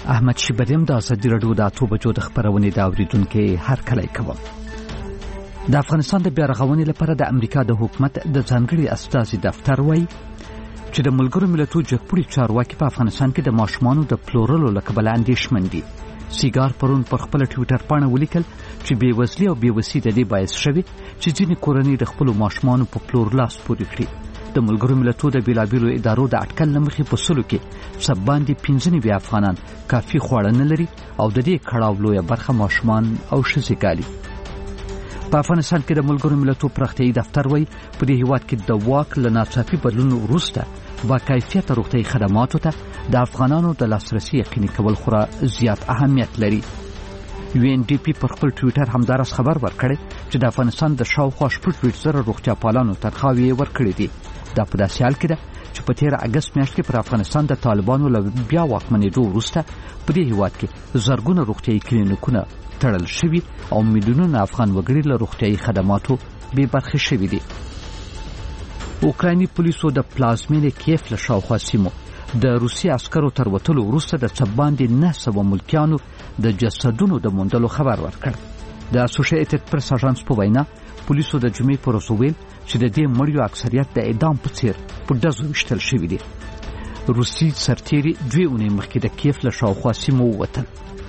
احمد شیبریم د ازادي راډیو د 8 بجو د خبرونې د اوریدونکو هر کله کوم. د افغانستان د بیا رغونې لپاره د امریکا د حکومت د ځانګړي استازي دفتر وایي چې د ملګرو ملتونو جګپوړي چارواکي په افغانستان کې د ماشومانو د پلورلو له کبله اندېښمن دي. سیګار پرون پر خپل ټویټر پاڼه ولیکل چې بېوزلي او بېوسي د دې باعث شوي چې ځینې کورنۍ د خپلو ماشومانو په پلور لاس پورې کړي. د ملګرو ملتونو د بیلابیلو ادارو د اټکل له مخې په سلو کې څه باندې 95 افغانان کافي خواړه نه لري او د دې کړاو لویه برخه ماشومان او ښځې ګالي. په افغانستان کې د ملګرو ملتونو پراختیایي دفتر وایي په دې هېواد کې د واک له ناڅاپي بدلون وروسته با کیفیته روغتیایي خدماتو ته د افغانانو د لاسرسي یقیني کول خورا زیات اهمیت لري. UNDP پر خپل ټویټر همدارس خبر ورکړی چې د افغانستان د شاوخوا 8.0 روغتیا پالانو تنخواوې ورکړې دي. دا په داسې حال کې ده چې په 13 اگست میاشت کې پر افغانستان د طالبانو له بیا واکمنېدو وروسته په دې هېواد کې زرګونه روغتیایي کلینیکونه تړل شوي او میلیونونه افغان وګړي له روغتیایي خدماتو بې برخې شوي دي. اوکرایني پولیسو د پلازمینې کیف له شاوخوا سیمو د روسي عسکرو تر وتلو وروسته د څه باندې 900 ملکیانو د جسدونو د موندلو خبر ورکړ. د اسوسییټډ پریس اژانس په وینا پولیسو د جمعې پر ورځ ویل چې د دې مړیو اکثریت د اعدام په څیر په ډزو وشتل شوي دي. روسي سرتیري 2 اونۍ مخکې د کیف له شاوخوا سیمو ووتل.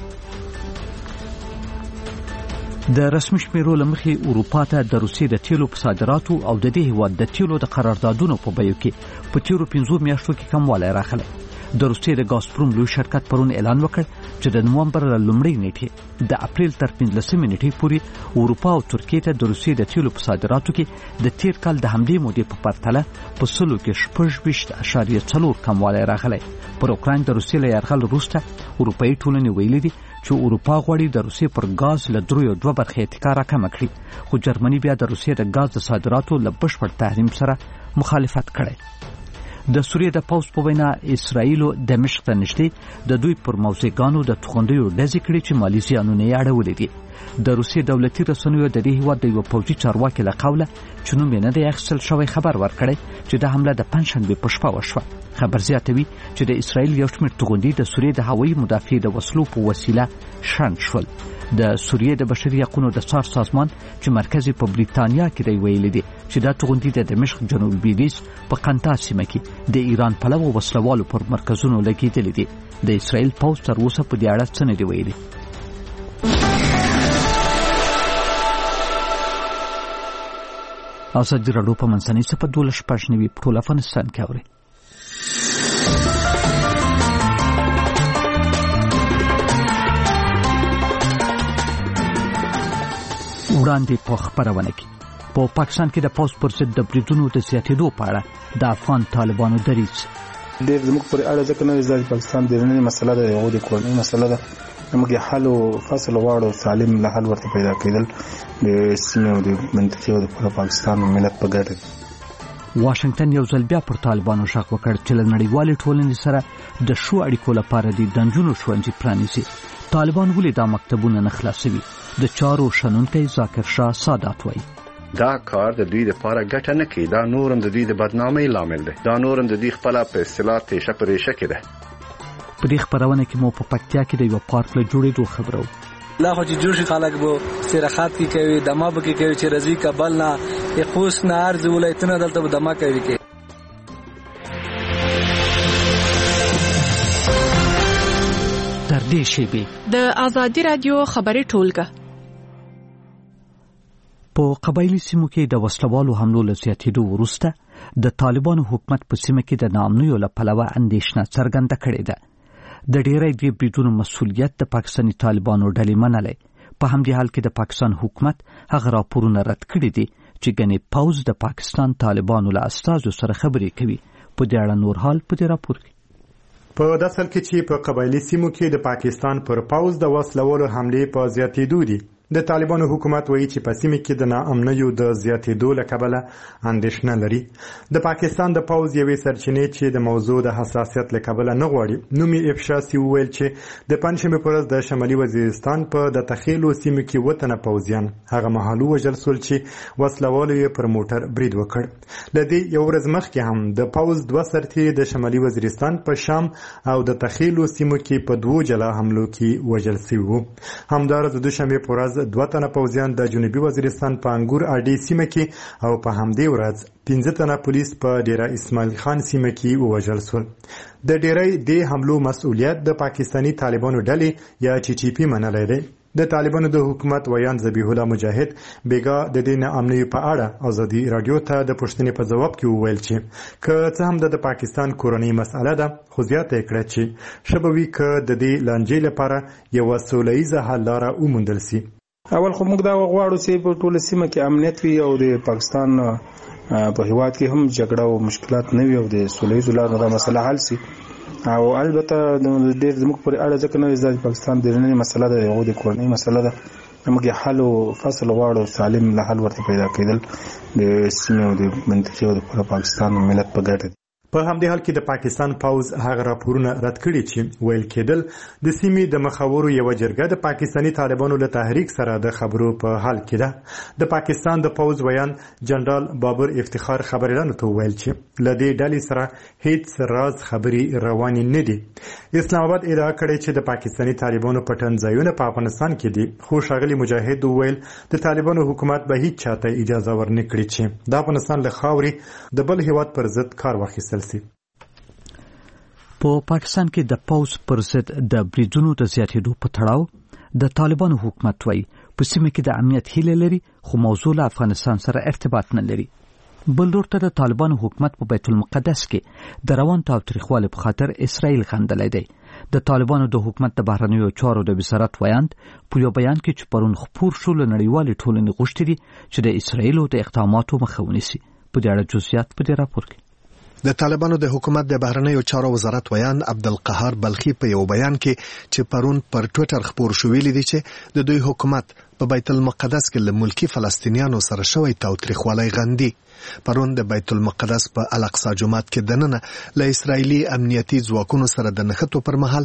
د رسمي شمیرو له مخې اروپا ته د روسیې د تیلو په صادراتو او د دې هېواد د تیلو د قراردادونو په بیو کې په تیرو 15 میاشتو کې کموالی راغلی. د روسیې د ګازپروم لوی شرکت پرون اعلان وکړ چې د نومبر له لومړۍ نیټې د اپریل تر 15مې نیټې پورې اروپا او ترکیې ته د روسیې د تیلو په صادراتو کې د تیر کال د همدې مودې په پرتله په سلو کې 26.4 کموالی راغلی. پر اوکراین د روسیې له یرغل وروسته اروپایي ټولنې ویلي دي چې اروپا غواړي د روسیې پر غاز له 3.2% اتکا راکمه کړي، خو جرمني بیا د روسیې د غاز د صادراتو له بشپړ تحریم سره مخالفت کړی. د سوریې د پوځ په وینا اسرائیل دمشق ته نږدې د دوی پر موضوعګانو د توغندیو ډزې کړې چې مالي زیانونه یې اړولې دي. د روسیې دولتي رسنیو د دې هېواد د یو پوځي چارواکي له قوله چې نوم یې نه دی اخیستل شوی خبر ورکړی چې د حمله د پنجشنبې په شپه وشوه. خبر زیاتوي چې د اسرائیل یو شمېر توغندي د سوریې د هوایي مدافعې د وسلو په وسیله شنډ شول. د سوریې د بشري حقوقو د څار سازمان چې مرکز په بریتانیا کې دی ویلي دي چې دا توغندي د دمشق جنوب لویدیځ په قنطا سیمه کې د ایران پلوه وسلوالو پر مرکزونو لګېدلي دي. د اسرائیل پوځ تر اوسه په دې اړه څه نه دی ویلي. ازادي راډیو په منځنۍ صفحه 12 په ټول افغانستان کې اوري. وړاندې په خبرونه کې په پاکستان کې د پوز پر ضد د بریدونو د زیاتېدو په اړه د افغان طالبانو دریځ ډېر زموږ پر اړه ځکه نه د پاکستان د نړۍ مسله ده، یو د کورنۍ مسله ده. موږ حل او فصل واړو سالم له حل ورته پیدا کېدل د سیمې او د منطقې او د پاکستان ملت په ګټه. واشنگټن یو ځل بیا پر طالبانو شک وکړ چې له نړیوالې ټولنې سره د ښو اړیکو لپاره د نجونو ښوونځي پرانیزي. طالبان ولې دا مکتبونه نه خلاصوي؟ د چارو شنونکی ذاکر شاه سادات وایي دا کار د دوی لپاره ګټه نه کوي، دا نورم د دوی د بدنامۍ لامل دی، دا نورم د دوی خپله په اصطلاح تیشه په ریشه کې ده. په دې خبرونه کې مو په پکتیا کې د یو پارک له جوړېدو خبرو لا خو چې جوړ شي خلک به استراحت کوي، دمه به کوي چې رضی کابل نه خوست نه ارز ولایتونه دلته به دمه کوي. تر دې شیبې د ازادي رادیو خبري ټولګه په قبایلی سیمو کې د وسلوالو حملو له زیاتېدو وروسته د طالبانو حکومت په سیمه کې د ناامنیو له پلوه اندېښنه څرګنده کړې ده. د ډېری دې بریدونو مسؤلیت د پاکستاني طالبانو ډلې منلی. په همدې حال کې د پاکستان حکومت هغه راپورونه رد کړي دي چې ګنې پوځ د پاکستان طالبانو له استازو سره خبرې کوي. په دې اړه نور حال په دې راپور کې په داسل کې چې په قبایلی سیمو کې د پاکستان پر پوځ د وسلوالو حملې په زیاتېدو دي. د طالبانو حکومت وایي چې په سیمه کې د ناامنیو د زیاتېدو له کبله اندېښنه لري. د پاکستان د پوځ یوې سرچینې چې د موضوع د حساسیت له کبله نه غواړي نوم یې افشا سي وویل چې د پنجشنبې په ورځ د شمالي وزیرستان په د تخیلو سیمه کې وطنه پوځیان هغه مهال وژل شول چې وسلوالو یې پر موټر برید وکړ. له دې یو ورځ مخکې هم د پوځ دوه سرتیري د شمالي وزیرستان په شام او د تخیلو سیمو کې په دوو جلا حملو کې وژل شوي وو. همداراز د دوشنبې په ورځ دوه تنه پوځیان د جنوبي وزیرستان په انګور اډې سیمه کې او په همدې ورځ 15 تنه پولیس په ډیره اسماعیل خان سیمه کې ووژل شول. د ډیرې د حملو مسؤلیت د پاکستانی طالبانو ډلې یا ټي ټي پی منلی دی. د طالبانو د حکومت ویان ذبیح الله مجاهد بیګا د دې ناامنۍ په اړه ازادي رادیو ته د پوښتنې په ځواب کې وویل چې که څه هم د پاکستان کورنۍ مسأله ده خو زیاته یې کړه چې ښه به وي که د دې لانجې لپاره یوه سوله ییزه حل لاره وموندل سي. اول خو موږ دا غواړو چې په ټوله سیمه کې امنیت وي او د پاکستان په هیواد کې هم جګړه او مشکلات نه وي او د سوله ییزو لارو دا مسله حل سي. او البته ډېر زموږ پورې اړه ځکه نه د پاکستان د نړۍ مسله ده هغوی د کورنۍ مسله ده. موږ حل او فصل غواړو سالم له حل ورته پیدا کېدل د سیمې او د منطقې او د پاکستان ملت په ګټه. په همدې حال کې د پاکستان پوځ هغه راپورونه رد کړي چې ویل کېدل د سیمې د مخاورو یوه جرګه د پاکستانی طالبانو له تحریک سره د خبرو په حال کې ده. د پاکستان د پوځ ویان جنرال بابر افتخار خبريالانو ته ویل چې له دې ډلې سره هیڅ راز خبرې روانې نه دي. اسلام آباد ادعا کړې چې د پاکستانی طالبانو پټن ځایونه په افغانستان کې دي خو ښاغلي مجاهد وویل د طالبانو حکومت به هیڅ چاته اجازه ورنه کړي چې د افغانستان له خاورې د بل هیواد پر ضد کار واخیستل. په پاکستان کې د پوځ پر ضد د بریدونو د زیاتېدو په تړاو د طالبانو حکومت وایي په سیمه کې د امنیت هیله لري خو موضوع له افغانستان سره ارتباط نه لري. بل ډور ته د طالبانو حکومت په بیت المقدس کې د روان تاوتریخوالي په خاطر اسرائیل غندلی دی. د طالبانو د حکومت د بهرنیو چارو د وزارت ویاند په یو بیان کې چې پرون خپور شو له نړیوالې ټولنې غوښتي دي چې د اسرائیلو د اقداماتو مخه ونیسي. په دې اړه جزئیات په دې راپور کې. د طالبانو د حکومت د بهرنیو چارو وزارت ویان عبدالقهار بلخی په یو بیان کې چې پرون پر ټوئیټر خپور شو ویلي دي چې د دوی حکومت په بیت المقدس کې له ملکی فلسطینیانو سره شوی تاوتریخوالی غندي. پرون د بیت المقدس په الاقصی جومات کې دننه له اسرایلی امنیتي ځواکونو سره د نښتو پر مهال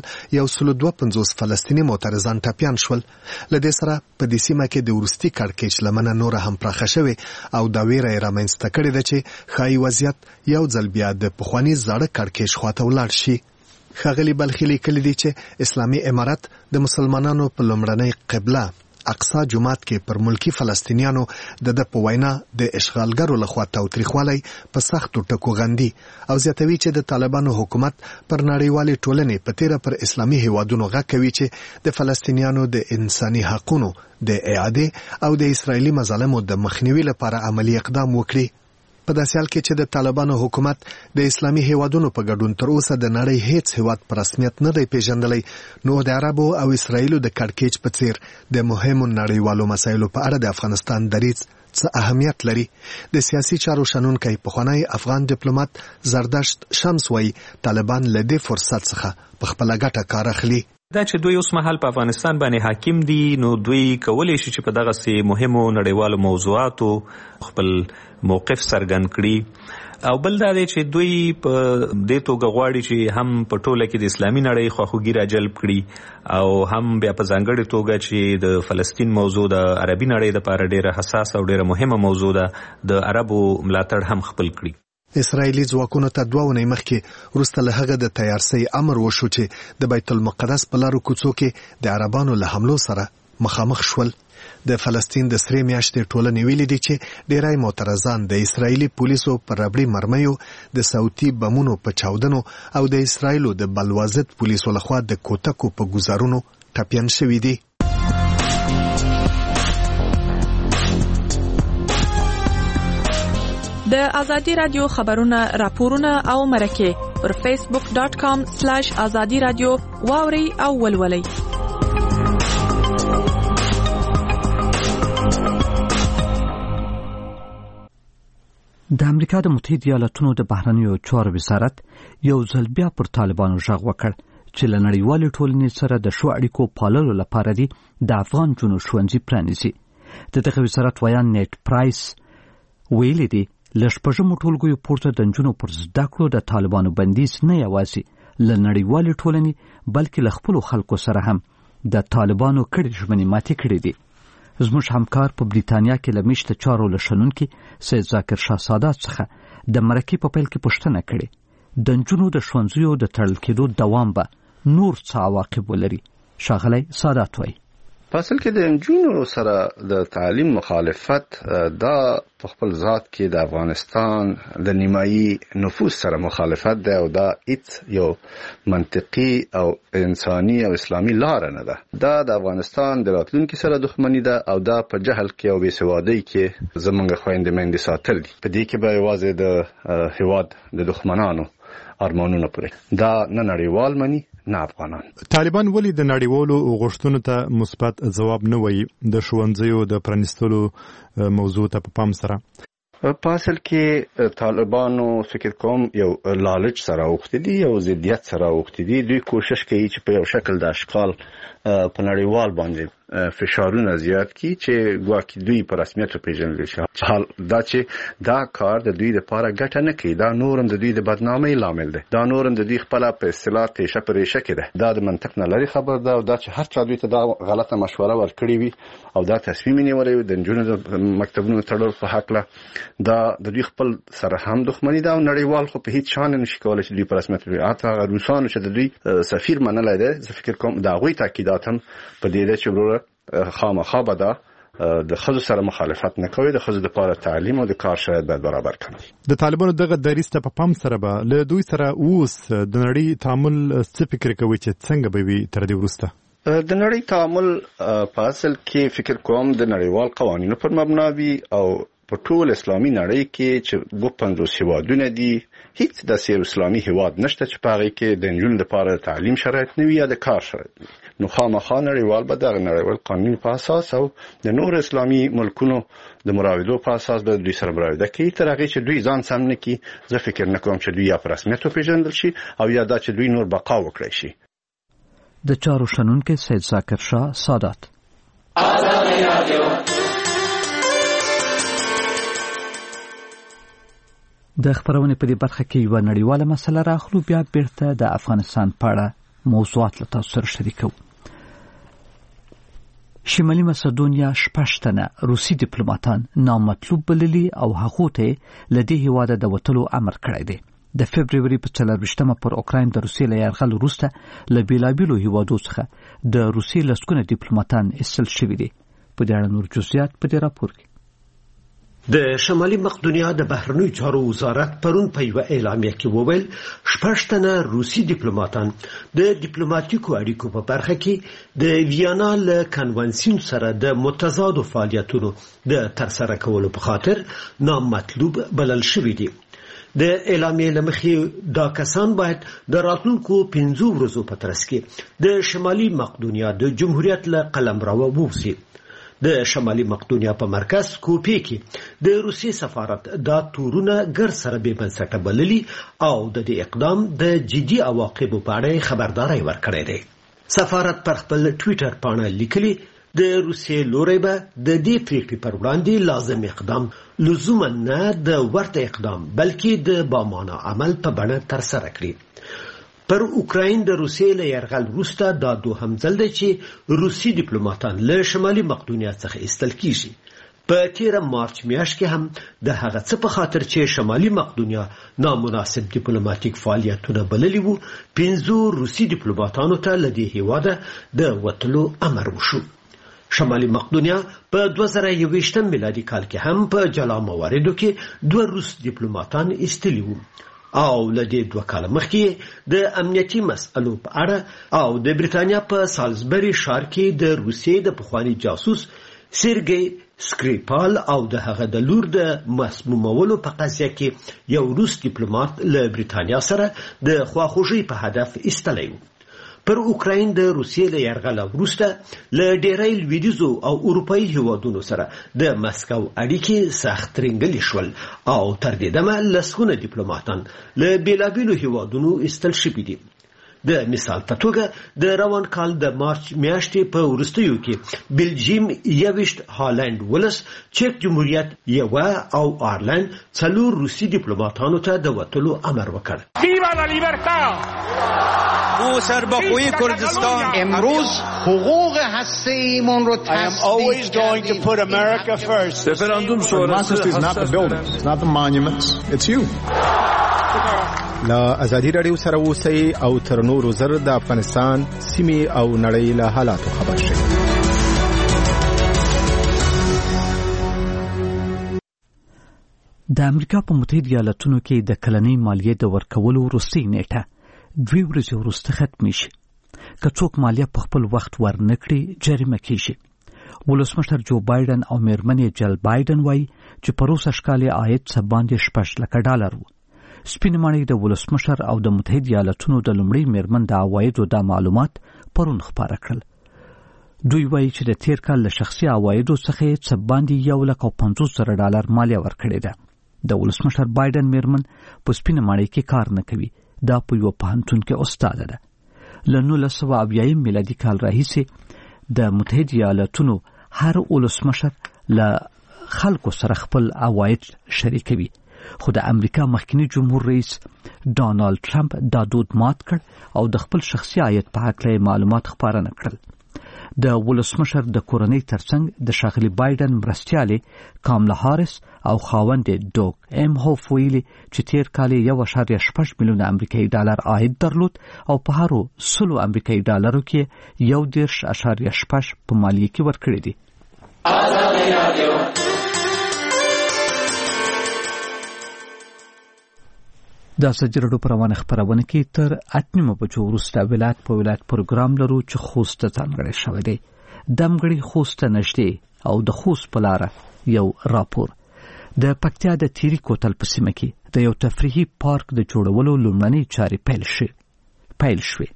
152 فلسطینی معترضان ټپیان شول. له دې سره په دې سیمه کې د وروستي کړکېچ لمنه نور هم پراخه شوې او دا ویره یې رامنځته کړې ده چې ښایي وضعیت یو ځل بیا د پخواني زاړه کړکېچ خواته ولاړ شي. ښاغلي بلخي لیکلي دي چې اسلامي امارت د مسلمانانو په لومړنۍ قبله اقصی جومات کې پر ملکی فلسطینیانو د په وینا د اشغالګرو لخوا تاوتریخوالی په سختو ټکو غندي او زیاتوي چې د طالبانو حکومت پر نړیوالې ټولنې په تیره پر اسلامي هیوادونو غږ کوي چې د فلسطینیانو د انساني حقونو د اعاده او د اسرایلی مظالمو د مخنیوي لپاره عملی اقدام وکړي. په داسې حال کې چې د طالبانو حکومت د اسلامي هیوادونو په ګډون تر اوسه د نړۍ هیڅ هیواد په رسمیت نه دی پیژندلی نو د عربو او اسرایلو د کړکېچ په څیر د مهمو نړیوالو مسایلو په اړه د افغانستان دریځ څه اهمیت لري. د سیاسي چارو شنونکی پخوانی افغان ډیپلوماټ زردشت شمس وایي طالبان له دې فرصت څخه په خپله ګټه کار اخلي. دا چې دوی اوس مهال په افغانستان باندې حاکم دي نو دوی کولی شي چې په دغسې مهمو نړیوالو موضوعاتو خپل موقف څرګند کړي او بل دا دی چې دوی په دې توګه غواړي چې هم په ټوله کې د اسلامي نړۍ خواخوږي راجلب کړي او هم بیا په ځانګړې توګه چې د فلسطین موضوع د عربي نړۍ دپاره ډېره حساسه او ډېره مهمه موضوع ده د عربو ملاتړ هم خپل کړي. اسرائیلي ځواکونو ته 2 اونۍ مخکې وروسته له هغه د تیارسۍ امر وشو چې د بیت المقدس په لارو کوڅو کې د عربانو له حملو سره مخامخ شول. د فلسطین د سرې میاشتې ټولنې ویلي دي چې ډیری معترضان د اسرائیلي پولیسو پر ربړي مرمیو د صوتي بمونو په چاودنو او د اسرائیلو د بلوازت پولیسو لخوا د کوتکو په ګزارونو ټپیان شوي دي. د ازادي رادیو خبرونه راپورونه او مرکه پر facebook.com/azadi radio واوري او ولولي. د امریکا د متحده ایالاتونو د بهرنیو چارو وزارت یو ځل بیا پر طالبانو غږ وکړ چې له نړیوالې ټولنې سره د ښو اړیکو پاللو لپاره دي د افغان جنو ښوونځي پرانیزي. د دغه وزارت ویان نیټ پرایس ویلي دي له شپږمو ټولګیو پورته د نجونو پر زده کړو د طالبانو بندیز نه یوازې له نړیوالې ټولنې بلکې له خپلو خلکو سره هم د طالبانو کړې ژمنې ماتې کړې دي. زموږ همکار په بریتانیا کې له میشته چارو له شنونکي سید ذاکر شاه سادات څخه د مرکې په پیل کې پوښتنه کړې د نجونو د ښوونځیو د تړل کېدو دوام به نور څه عواقب ولري. ښاغلی سادات وایي په اصل کې د نجونو سره د تعلیم مخالفت دا په خپل ذات کې د افغانستان د نیمایي نفوس سره مخالفت ده او دا هیڅ یو منطقي او انساني او اسلامي لار نه ده. دا د افغانستان د راتلونکي سره دښمنی ده او دا په جهل کې او بېسوادۍ کې زمونږ خويندې مېندې ساتل دي. په دې کې به یوازې د هیواد د دښمنانو ارمانونه پوره دا نه نړیوال مني نه افغانان. طالبان ولې د نړیوالو غوښتنو ته مثبت ځواب نه وایي د ښوونځیو د پرانیستلو موضوع ته په پام سره؟ په اصل کې طالبانو فکر کوم یو لالچ سره وختي دي او ضدیت سره وختي دي. دوی کوشش کوي چې په یو شکل د اشکال په نړیوال باندې فشارونه زیات کی چې ګواکې دوی په رسمیت پیژندل شي. حال دا چې دا کار د دوی لپاره ګټه نه کوي، دا نورم د دوی د بدنامۍ لامل دی، دا نورم د دوی خپل په اصطلاح تیشه پرېشه کې ده. دا د منطق نه لري خبر ده او دا چې هر چا دوی ته دا غلطه مشوره ورکړي وي او دا تصمیم نیولې د نجونو د مکتبونو تړل په حق له دا د دوی خپل سره هم دښمنی ده او نړیوال خو په هیڅ شان نشي کولای چې دوی په رسمیت حتی روسانو چې د دوی سفیر منلای دی. زه فکر کوم دا غوي تاکیدات هم په دې ده چې وروره خامخا به دا د خځو سره مخالفت نه کوي، د خځو لپاره تعلیم او د کار شرایط باید برابر کړي. د طالبانو دغه دریځ ته په پام سره به له دوی سره اوس د نړۍ تعامل څه فکر کوي چې څنګه به وي تر دې وروسته؟ د نړۍ تعامل په اصل کې فکر کوم د نړیوال قوانینو پر مبنا وي او په ټول اسلامي نړۍ کې چې 50 هیوادونه دي هیڅ د سیر اسلامي هیواد نشته چې په هغه کې د نجونو لپاره تعلیم شرایط نه وي یا د کار شرایط. نو خامخا نړیوال به د نړیوال قانون په اساس او د نور اسلامي ملکونو د مراودو په اساس به دوی سره مراوده کوي تر هغه چې دوی ځان سم نه کوي. زه فکر نه کوم چې دوی یا په رسمیت پیژندل شي او یا دا چې دوی نور بقا وکړي شي. د چارو شنونکي سید ذاکر شاه سادات. د خبرونې په دې برخه کې یو نړیواله مسله راخلو بیا بیرته د افغانستان په اړه موضوعات له تاسو سره شریکو. شمالي مقدونیا 6 تنه روسي ډیپلوماټان نامطلوب بللي او هغه ته لدې هواده د وټلو امر کړی دی. د فبرवरी په 24مه پر اوکراین د روسي له یرغل وروسته له بیلابیلو هیوادو څخه د روسي لسکونه ډیپلوماټان ایستل شوي دي. په دې اړه نور جزئیات په دې راپور کې. د شمالي مقدونیا د بهرنیو چارو وزارت پرون په یو اعلامیه کې وویل 6 تنه روسي ډیپلوماټان د ډیپلوماټیکو اړیکو په برخه کې د ویانا له کنونسیون سره د متضادو فعالیتونو د ترسره کولو په خاطر نامطلوب بلل شوي دي. د اعلامیې لمخې دا کسان باید د راتلونکو 15 ورځو په ترڅ کې د شمالي مقدونیا د جمهوریت له قلمرو ووځي. د شمالي مقدونیا په مرکز کوپی کې د روسي سفارت دا تورونه ګر سره به بنسټه بللي او د دې اقدام د جدي عواقبو په اړه خبرداري ورکړې ده. سفارت پر خپل ټوئیټر باندې لیکلي د روسي لوري به د دې پریکړې پر وړاندې لازم اقدام لزوما نه د ورته اقدام بلکې د بامانه عمل په بڼه تر سره کړي. پر اوکراین د روسیې له یرغل وروسته دا دوهم ځل دی چې روسي ډیپلوماټان له شمالي مقدونیا څخه ایستل کیږي. په 13 مارچ میاشت کې هم د هغه څه په خاطر چې شمالي مقدونیا نامناسب ډیپلوماټیک فعالیتونه بللي وو 15 روسي ډیپلوماټانو ته له دې هیواده د وټلو امر وشو. شمالي مقدونیا په 2021 میلادي کال کې هم په جلا مواردو کې 2 روس ډیپلوماټان ایستلي وو او لدې 2 کال مخکې د امنیتي مسئلو په اړه او د بریتانیا په سالزبری ښار کې د روسیې د پخوانی جاسوس سرګي سکریپال او د هغه د لور د مسمومولو په قضیه کې یو روس ډیپلوماټ له بریتانیا سره د خواخوږي په هدف ایستلی و. پر اوکراین د روسیې له یرغل وروسته له ډېری لویدیځو او اروپایي هیوادونو سره د مسکو اړیکې سخت ترنګلې شول او تر دې دمه لسګونه ډیپلوماټان له بیلابیلو هیوادونو ایستل شوي دي. د مثال په توګه د روان کال د مارچ میاشتې په وروستیو کې بلجیم 21 هالند ولس چک جمهوریت 1 او آیرلند 4 روسي دیپلماتانو ته د وټلو امر وکړ. ویوا لا لیبرتا ما سربخوی کردستان امروز حقوق هسته‌ایمون رو تصدیق کردیم. رفراندوم شورای is not the buildings, it's not the monuments, it's you. لا ازادي رادیو سره اوسئ او تر نورو زر د افغانستان سیمې او نړۍ له حالاتو خبر شئ. د امریکا په متحده ایالاتونو کې د کلنۍ مالیې د ورکولو وروستۍ نیټه 2 ورځې وروسته ختمه شي. که څوک مالیه په خپل وخت ورنکړي جریمه کیږي. ولسمشر جو بایدن او میرمنې جل بایدن وایي چې پروسه ښکالي عاید څه باندې $6 وو. سپین ماڼۍ د ولسمشر او د متحده ایالاتونو د لومړي میرمن د عوایدو د معلومات پرون خپاره کړل. دوی وایي چې د تیر کال له شخصي عوایدو څخه څه باندې $150,000 مالیه ورکړې ده. د ولسمشر بایدن میرمن په سپین ماڼۍ کې کار نه کوي. دا په یو پوهنتون کې استاد ده. له 1970 میلادي کال راهیسې د متحده ایالاتونو هر ولسمشر له خلکو سره خپل عواید شریکوي. خو د امریکا مخکنی جمهور رئیس ډانالد ټرمپ دا دود مات کړ او د خپل شخصي عاید په اړه معلومات خپاره نه کړل. د ولسمشر د کورنۍ ترڅنګ د ښاغلي بایدن مرستیالې کاملا هاریس او خاوند ډوګ ام هوف ویلي چې تیر کال 1.6 میلیونه امریکایي ډالر عاید درلود او په هر 100 امریکایي ډالرو کې 1.6 په مالیه کې ورکړي دي. د ازادي راډیو په روانه خبرونه کې تر 8 بجو وروسته ولایت په ولایت پروګرام لرو چې خوست ته ځانګړی شوی دی. دمګړی خوست ته نږدې او د خوست په لاره یو راپور. د پکتیا د تیری کوتل په سیمه کې د یو تفریحي پارک د جوړولو لومړنۍ چارې پیل شوې.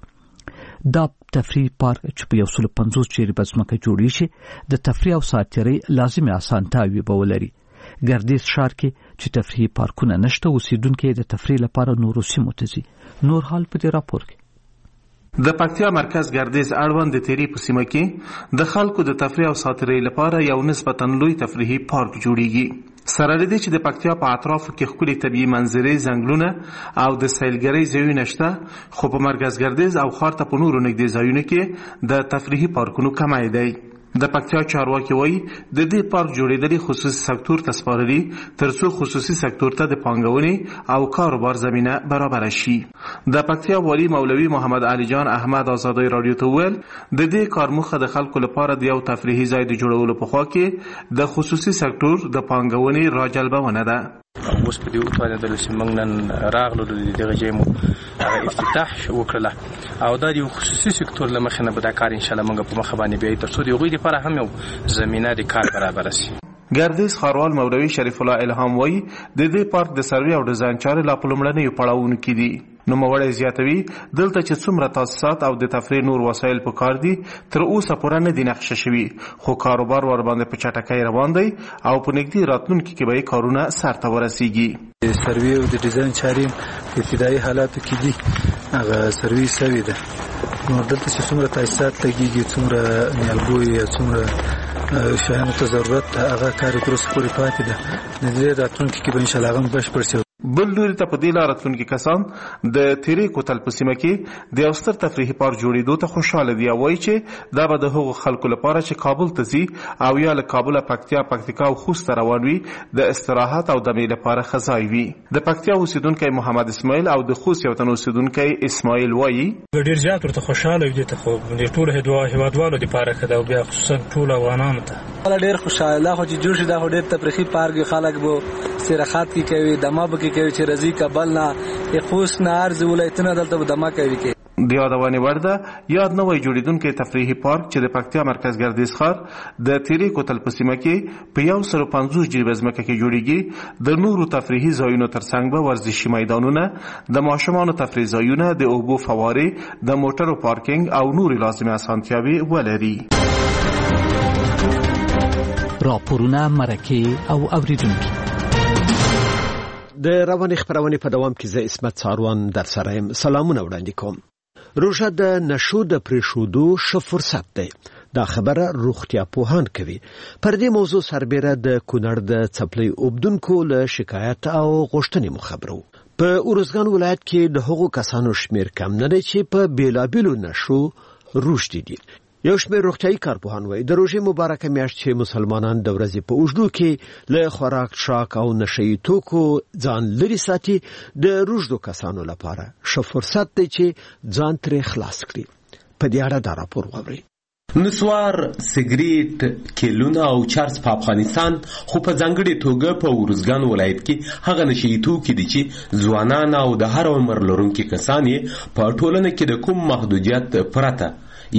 دا تفریحي پارک چې په 150 چیرې بزمکه جوړی شي د تفریح او ساتیري لازمي اسانتیاوي به ولري. ګردیز ښار کې چې تفریحي پارکونه نشته اوسیدونکو د تفریح لپاره نورو سیمو ته ځي. نور حال په دې راپور کې. د پکتیا مرکز ګردیز اړوند د تیری په سیمه کې د خلکو د تفریح او ساتیري لپاره یو نسبتاً لوی تفریحي پارک جوړیږي. سره لري چې د پکتیا په اطرافو کې ښکلي طبیعي منظرې، ځنګلونه او د سیلګرۍ ځایونه شته، خو په مرکز ګردیز او ښار ته په نورو نږدې ځایونو کې د تفریحي پارکونو کمی دی. د پکتیا چارواکي وایي د دې پارک جوړېدل خصوصي سکتور ته سپارلي ترڅو خصوصي سکتور ته د پانګونې او کاروبار زمینه برابر شي. د پکتیا والی مولوي محمد علي جان احمد ازادي رادیو ته ویل د دې کار موخه د خلکو لپاره د یو تفریحي ځای د جوړولو په خوا کې د خصوصي سکتور د پانګونې راجلبونه ده. اوس په دې وتوانېدل چې موږ نن راغلو د دغه ځای مو افتتاح وکړله او دا د خصوصي سکتور له مخې نه به دا کار انشاءالله موږ په مخه باندې بیایي ترڅو د هغوی دپاره هم یو زمینه د کار برابره شي. ګردیز ښاروال مولوي شریف الله الهام وایي د دې پارک د سروې او ډیزاین چارې لا په لومړنیو پړاوونو کې دي. نوموړی زیاتوي دلته چې څومره تاسیسات او د تفریح نور وسایل په کار دي تر اوسه پوره نه دي نقشه شوي، خو کاروبار ور باندې په چټکۍ روان دی او په نږدې راتلونکي کې به کارونه سرته ورسیږي. د سروې او د ډیزاین چارې په ابتدایي حالاتو کې دي، هغه سروې سوي ده. نو دلته چې څومره تاسیسات لګیږي، څومره نیالګوی، څومره شیانو ته ضرورت ده، هغه کار تر اوسه پورې پاتې ده. د دې راتلونکي کې به انشاءالله هغه بشپړ شي. بل لوري ته په دې لاره راتلونکي کسان د تیری کوتل په سیمه کې د یو ستر تفریحي پارک جوړېدو ته خوشحاله دي. وایي چې دا به د هغو خلکو لپاره چې کابل ته ځي او یا له کابله پکتیا، پکتیکا او خوست ته روان وي د استراحت او دمې لپاره ښه ځای وي. د پکتیا اوسیدونکی محمد اسماعیل او د خوست یو تن اوسیدونکی اسماعیل وایي ډېر زیات ورته خوشحاله وي. ته خو د ټولو هیوادوالو دپاره ښه ده او بیا خصوصا ټولو افغانانو ته ډېر خوشحاله. خو چې جوړ شي دا خو ډېر تفریحي پارک، خلک به استراحت کې کوي، دمه به کې کوي چې رضی کابل نه خوست نه ارز ولایتونه دلته به دمه کوي. د یادونې وړ ده یاد نوی جوړېدونکی تفریحي پارک چې د پکتیا مرکز ګردیز ښار د تیری کوتل په سیمه کې په 150 جریبه ځمکه کې جوړیږي. د نورو تفریحي ځایونو ترڅنګ به ورزشي میدانونه، د ماشومانو تفریح ځایونه، د اوبو فوارې، د موټرو پارکینګ او نورې لازمي اسانتیاوې ولري. راپورونه، مرکې او اوریدونکي. د رواني خبرونه په دوام کې زه اسمت ساروان در سره يم. سلامونه وړاندې کوم. روژه د نشو د پریښودو ښه فرصت دی. دا خبره روغتیا پوهان کوي. پر دې موضوع سربېره د کونړ د څپلۍ اوبدونکو له شکایت او غوښتنې مو خبرو. په ارزګان ولایت کې د هغو کسانو شمیر کم نه دی چې په بیلابیلو نشو روږدي دي. یو شمیر روغتیايي کارپوهان وایي د روژې مبارکه میاشت چې مسلمانان د ورځې په اوږدو کې له خوراک څښاک او نشهیي توکو ځان لرې ساتي، د روږدو کسانو لپاره ښه فرصت دی چې ځان ترې خلاص کړي. په دې اړه دا راپور واورئ. نسوار، سیګریټ، کیلونه او چرس په افغانستان خو په ځانګړې توګه په ارزګان ولایت کې هغه نشهیي توکي دي چې ځوانان او د هر عمر لرونکي کسان یې په ټولنه کې د کوم محدودیت پرته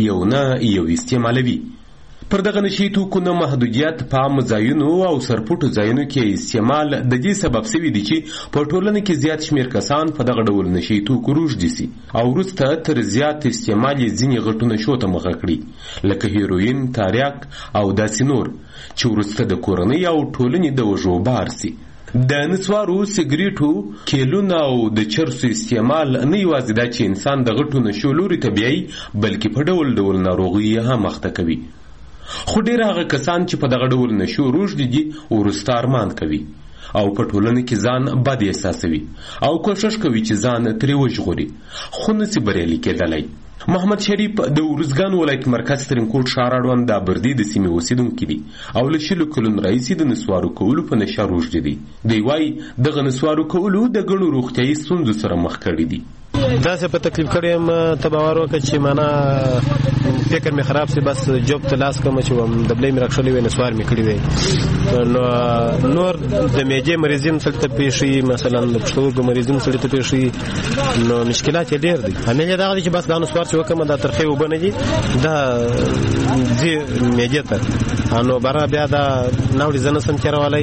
یو استعمالوي. پر دغه نشهیي توکو نه محدودیت په عامو ځایونو او سرپټو ځایونو کې استعمال د دې سبب شوی دی چې په ټولنه کې زیات شمیر کسان په دغه ډول نشهیي توکو روږدي سي او وروسته تر زیات استعمال یې ځینې غټونه شو ته مخه کړي، لکه هیروین، تاریاک او داسې نور، چې وروسته د کورنۍ او ټولنې د وژو بار سي. د نسوارو، سیګریټو، کیلونو او د چرسو استعمال نه یوازې دا چې انسان د غټو نشو لوري ته بیایي، بلکې په ډول ډول ناروغۍ هم مخته کوي. خو ډېر هغه کسان چې په دغه ډول نشو روږدي دي وروسته ارمان کوي او په ټولنه کې ځان بد احساسوي او کوشش کوي چې ځان ترې وژغوري، خو نسي بریالي کېدلی. محمد شریف د ارزګان ولایت مرکز ترینکوټ ښار اړوند د ابردي د سیمې اوسیدونکی دی او له 20 کلونو راهیسې د نسوارو کولو په نشه روږدي دی. دی وایي دغه نسوارو کولو د ګڼو روغتیایي ستونزو سره مخ کړي دي. داسې په تکلیف کړی یم ته باور وکړه چې معنا فکر مې خراب سي، بس جوب ته لاس کوم چې دبلې مې راکښلې وي، نسوار مې کړی دی. نور د میجې مریضین سره ته پیښي، مثلا د پښتورګو مریضین سره ته پیښي، نو مشکلات یې ډېر دي. همېږه دا دي چې بس دا نسوار چې وکم دا ترخې وبه نه دي، دا ځي میجې ته، نو بره بیا دا ناوړي زه نسم تېرولی،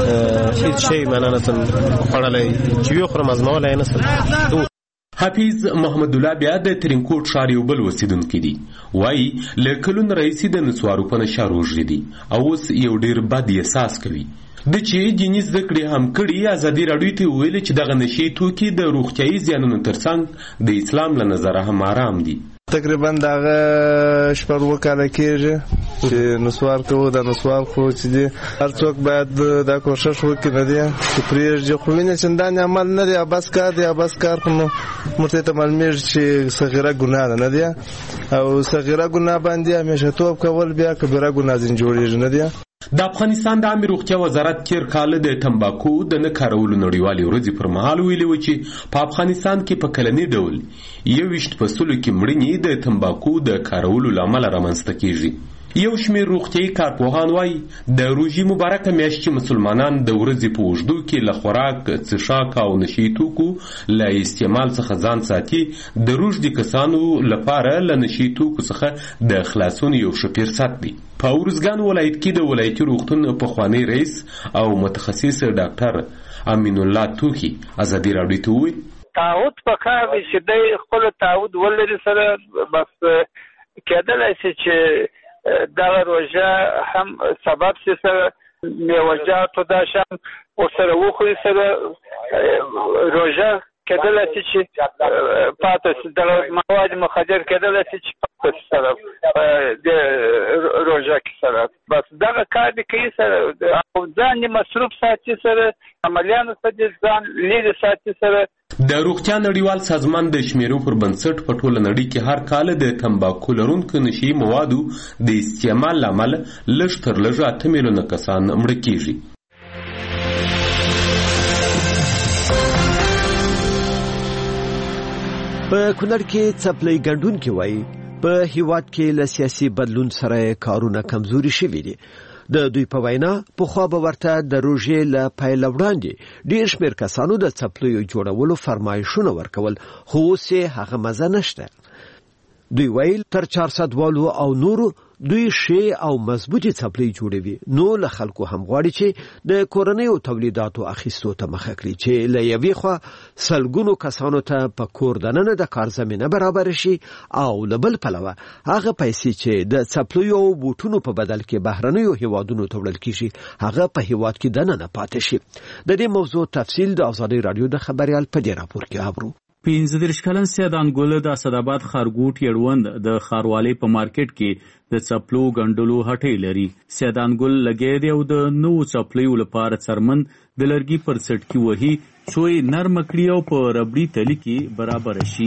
هېڅ شی معنا نسم خوړلی، چې ویې خورم ازمولی یې نسم. حافظ محمد الله بیا د ترینکوټ ښار یو بل اوسیدونکی دی. وایي له کلونو راهیسې د نسوارو په نشه روږدي دي او اوس یو ډېر بد احساس کوي. د چې دیني زده کړې هم کړي، ازادي راډیو ته ویلي چې دغه نشهیي توکي د روغتیایي زیانونو ترڅنګ د اسلام له نظره هم آرام دي. تقریبا دغه شپږ کاله کېږي چې نسوار کوو. د نسوار خو چې دی هر څوک باید دا کوشش وکړي نه دی چې پرېږدي، خو وینې چندانې عمل نه دی، بس کار دی، بس کار خو نو موږ ته معلومېږي چې صغیره ګناه ده نه دی، او صغیره ګناه باندې همیشه توب کول بیا کبیره ګناه ځین جوړېږي نه دی. د افغانستان د عامه روغتیا وزارت تیر کال د تمباکو د نه کارولو نړیوالې ورځې پر مهال ویلي و چې په افغانستان کې په کلني ډول 21% کې مړینې د تمباکو د کارولو له امله رامنځته کېږي. یو شمیر روغتیایي کارپوهان وایي د روژې مبارکه میاشت چې مسلمانان د ورځې په اوږدو کې له خوراک، څښاک او نشهیي توکو له استعمال څخه ځان ساتي، د روږدي کسانو لپاره له نشهیي توکو څخه د خلاصون یو ښه فرصت دی. په ارزګان ولایت کې د ولایتي روغتون پخوانی رئیس او متخصص ډاکټر امین الله توخي ازادي راډیو ته وویل تعهد پکار دی چې د خپل تعهد ولري سره بس کېدلی شي چې دغه روژه هم سبب شي سره میوجاتو دا شان ورسره وخوري، سره روژه کېدلی شي چې پاتې شي، دغه مواد مخدر کېدلی شي چې پاتې شي سره د روژه کې سره. بس دغه کار دې کوي سره او ځان یې مصروف ساتي، سره عملیانو څخه ځان لرې ساتي. سره د روغتیا نړیوال سازمان د شمیرو پر بنسټ په ټوله نړۍ کې هر کال د تمباکو لرونکو نشهیي موادو د استعمال له امله لږ تر لږه 8 میلیونه کسان مړه کېږي. په کونړ کې څپلۍ ګډونکي وایي په هیواد کې له سیاسي بدلون سره کارونه کمزوري شوي دي. د دوی په وینا پخوا به ورته د روژې له پیل وړاندې ډېر شمېر کسانو د څپلیو جوړولو فرمایشونه ورکول، خو اوس یې هغه مزه نشته. دوی ویل تر 400 والو او نورو دوی ښې او مضبوطې څپلۍ جوړوي، نو له خلکو هم غواړي چې د کورنیو تولیداتو اخیستو ته مخه کړي چې له یوې خوا سلګونو کسانو ته په کور دننه د کار زمینه برابر شي او له بل پلوه هغه پیسې چې د څپلیو او بوټونو په بدل کې بهرنیو هیوادونو ته وړل کیږي هغه په هیواد کې دننه پاتې شي. د دې موضوع تفصیل د ازادي راډیو د خبريال په دې راپور کې اورو. 15 کلن سیدان ګل د اسداباد خارګوټ یړوند د خاروالۍ په مارکیټ کې د چپلو ګندلو هټۍ لري. سیدان ګل لګې دی او د نو چپلیو لپاره څرمن د لرګي پر څټکی وهي څو یې نرم کړي او په ربړي تلي کې برابر شي.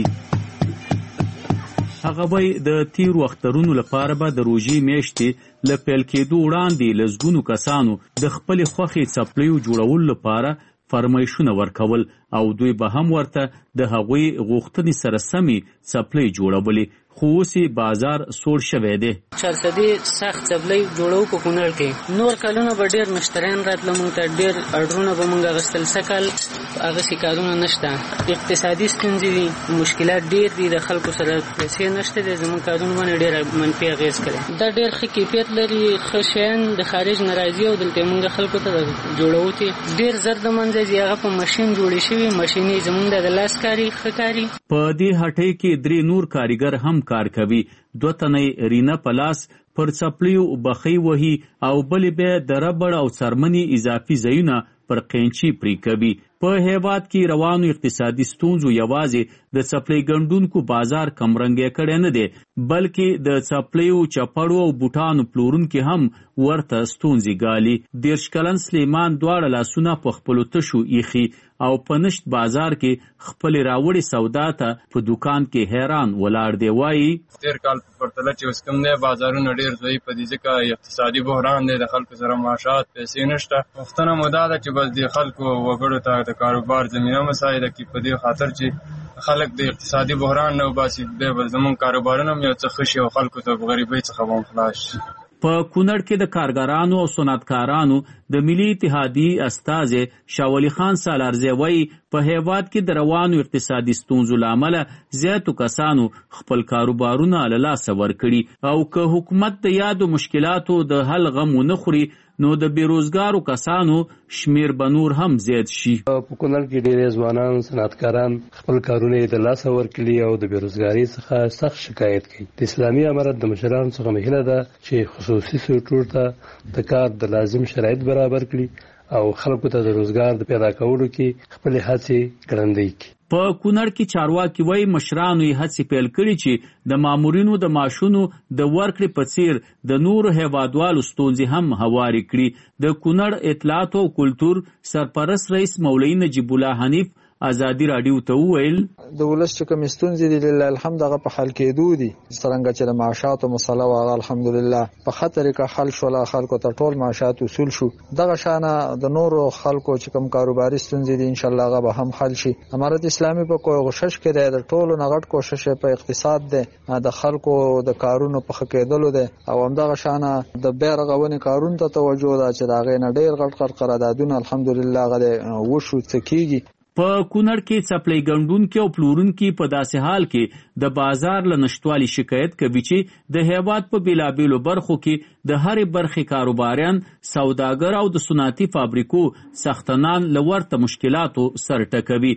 هغه وای د تیر وخترونو لپاره به د روژې میاشتې له پیل کېدو وړاندې لزګونو کسانو د خپل خوښې چپلیو جوړولو لپاره فرمایشونه ورکول او دوی به هم ورته د هغوی غوښتنې سره سمې چپلۍ جوړولې، خو اوس بازار سوړ شوی دی. چارسدي سخت چپلۍ جوړو په کونړ کې نور کلونه به ډېر مشتریان راتله، موږ ته ډېر اډرونه به موږ اخیستل. سږکال هغسې کارونه نشته، اقتصادي ستونزې دي، مشکلات ډېر دي، د خلکو سره پیسې نشته دی، زموږ کارونه باندې ډېر منفي اغېز کوي. دا ډېر ښه کیفیت لري، ښه شیان د خارج نه راځي او دلته موږ خلکو ته جوړو ته ډېر زر د منځه ځي. هغه په ماشین جوړې شوي، ماشینې زموږ د لاس کاري ښه کاري. په دې هټۍ کې 3 نور کاریګر هم کار کوي. 2 تنې رینا پلاس پر چپلیو بخۍ وهي او بلې به د ربړ او څرمنې اضافي ځایونه پر قینچي پرې کوي. په هیواد کې روانو اقتصادي ستونزو یوازې د چپلۍ ګنډونکو بازار کمرنګې کړی نه دی، بلکې د چپلیو چپړو او بوټانو پلورونکي هم ورته ستونزې ګالي. 13 کلن سلیمان دواړه لاسونه په خپلو تشو ایښي او په نشت بازار کې خپلې راوړې سودا ته په دوکان کې حیران ولاړ دی. وایي تیر کال په پرتله چې اوس کوم دی بازارونه ډېر ضعیف دي، ځکه اقتصادي بحران دی، د خلکو سره معاشات پیسې نشته. پوښتنه مو دا ده چې بس د خلکو وګړو ته د کاروبار زمینه مساعده کړي، په دې خاطر چې خلک د اقتصادي بحران نه وباسي، بیا به زموږ کاروبارونه هم یو څه ښه شي او خلکو ته په غریبۍ څخه به هم خلاص شي. په کونړ کې د کارګرانو او صنعتکارانو د ملي اتحادیې استازی شاولي خان سالارزی وایي په هیواد کې د روانو اقتصادي ستونزو له امله زیاتو کسانو خپل کاروبارونه له لاسه ورکړي او که حکومت د یادو مشکلاتو د حل غم ونه خوري نو د بیروزګارو کسانو شمیر به نور هم زیات شي. په کونړ کې ډېر ځوانان صنعتکاران خپل کارونه د لاسه ورکړي او د بیروزګارۍ څخه سخت شکایت کوي. د اسلامي امارت د مشرانو څخه مهیله ده چې خصوصي سکتور ته د کار د لازم شرایط برابر کړي او خلکو ته د روزګار د پیدا کولو کې خپل هڅې ګړندۍ کړي. په کونړ کې چارواکي وایي مشرانو یې هڅې پیل کړي چې د مامورینو د معاشونو د ورکړې په څیر د نورو هیوادوالو ستونزې هم هوارې کړي. د کونړ اطلاعات او کلتور سرپرست رئیس مولوي نجیب الله حنیف ازادي راډیو ته وویل د ولس چې کوم ستونزې دي لله الحمد هغه په حل کېدو دي. څرنګه چې د معاشاتو مسله وه هغه الحمدلله په ښه طریقه حل شوله، خلکو ته ټول معاشات وصول شو. دغه شانه د نورو خلکو چې کوم کاروباري ستونزې دي انشاءالله هغه به هم حل شي. امارت اسلامي په کوشش کې دی، د ټولو نه غټ کوشش په اقتصاد دی، د خلکو د کارونو په ښه کېدلو دی او همدغه شانه د بیا رغونې کارونو ته توجه ده چې د هغې نه ډېر غټ قراردادونه الحمدلله هغه وشو څه کېږي. په کونړ کې چپلۍ ګنډونکي او پلورونکي په داسې حال کې د بازار له نشتوالي شکایت کوي چې د هیواد په بیلابیلو برخو کې د هرې برخې کاروباریان، سوداګر او د صنعتي فابریکو څښتنان له ورته مشکلاتو سر ټکوي.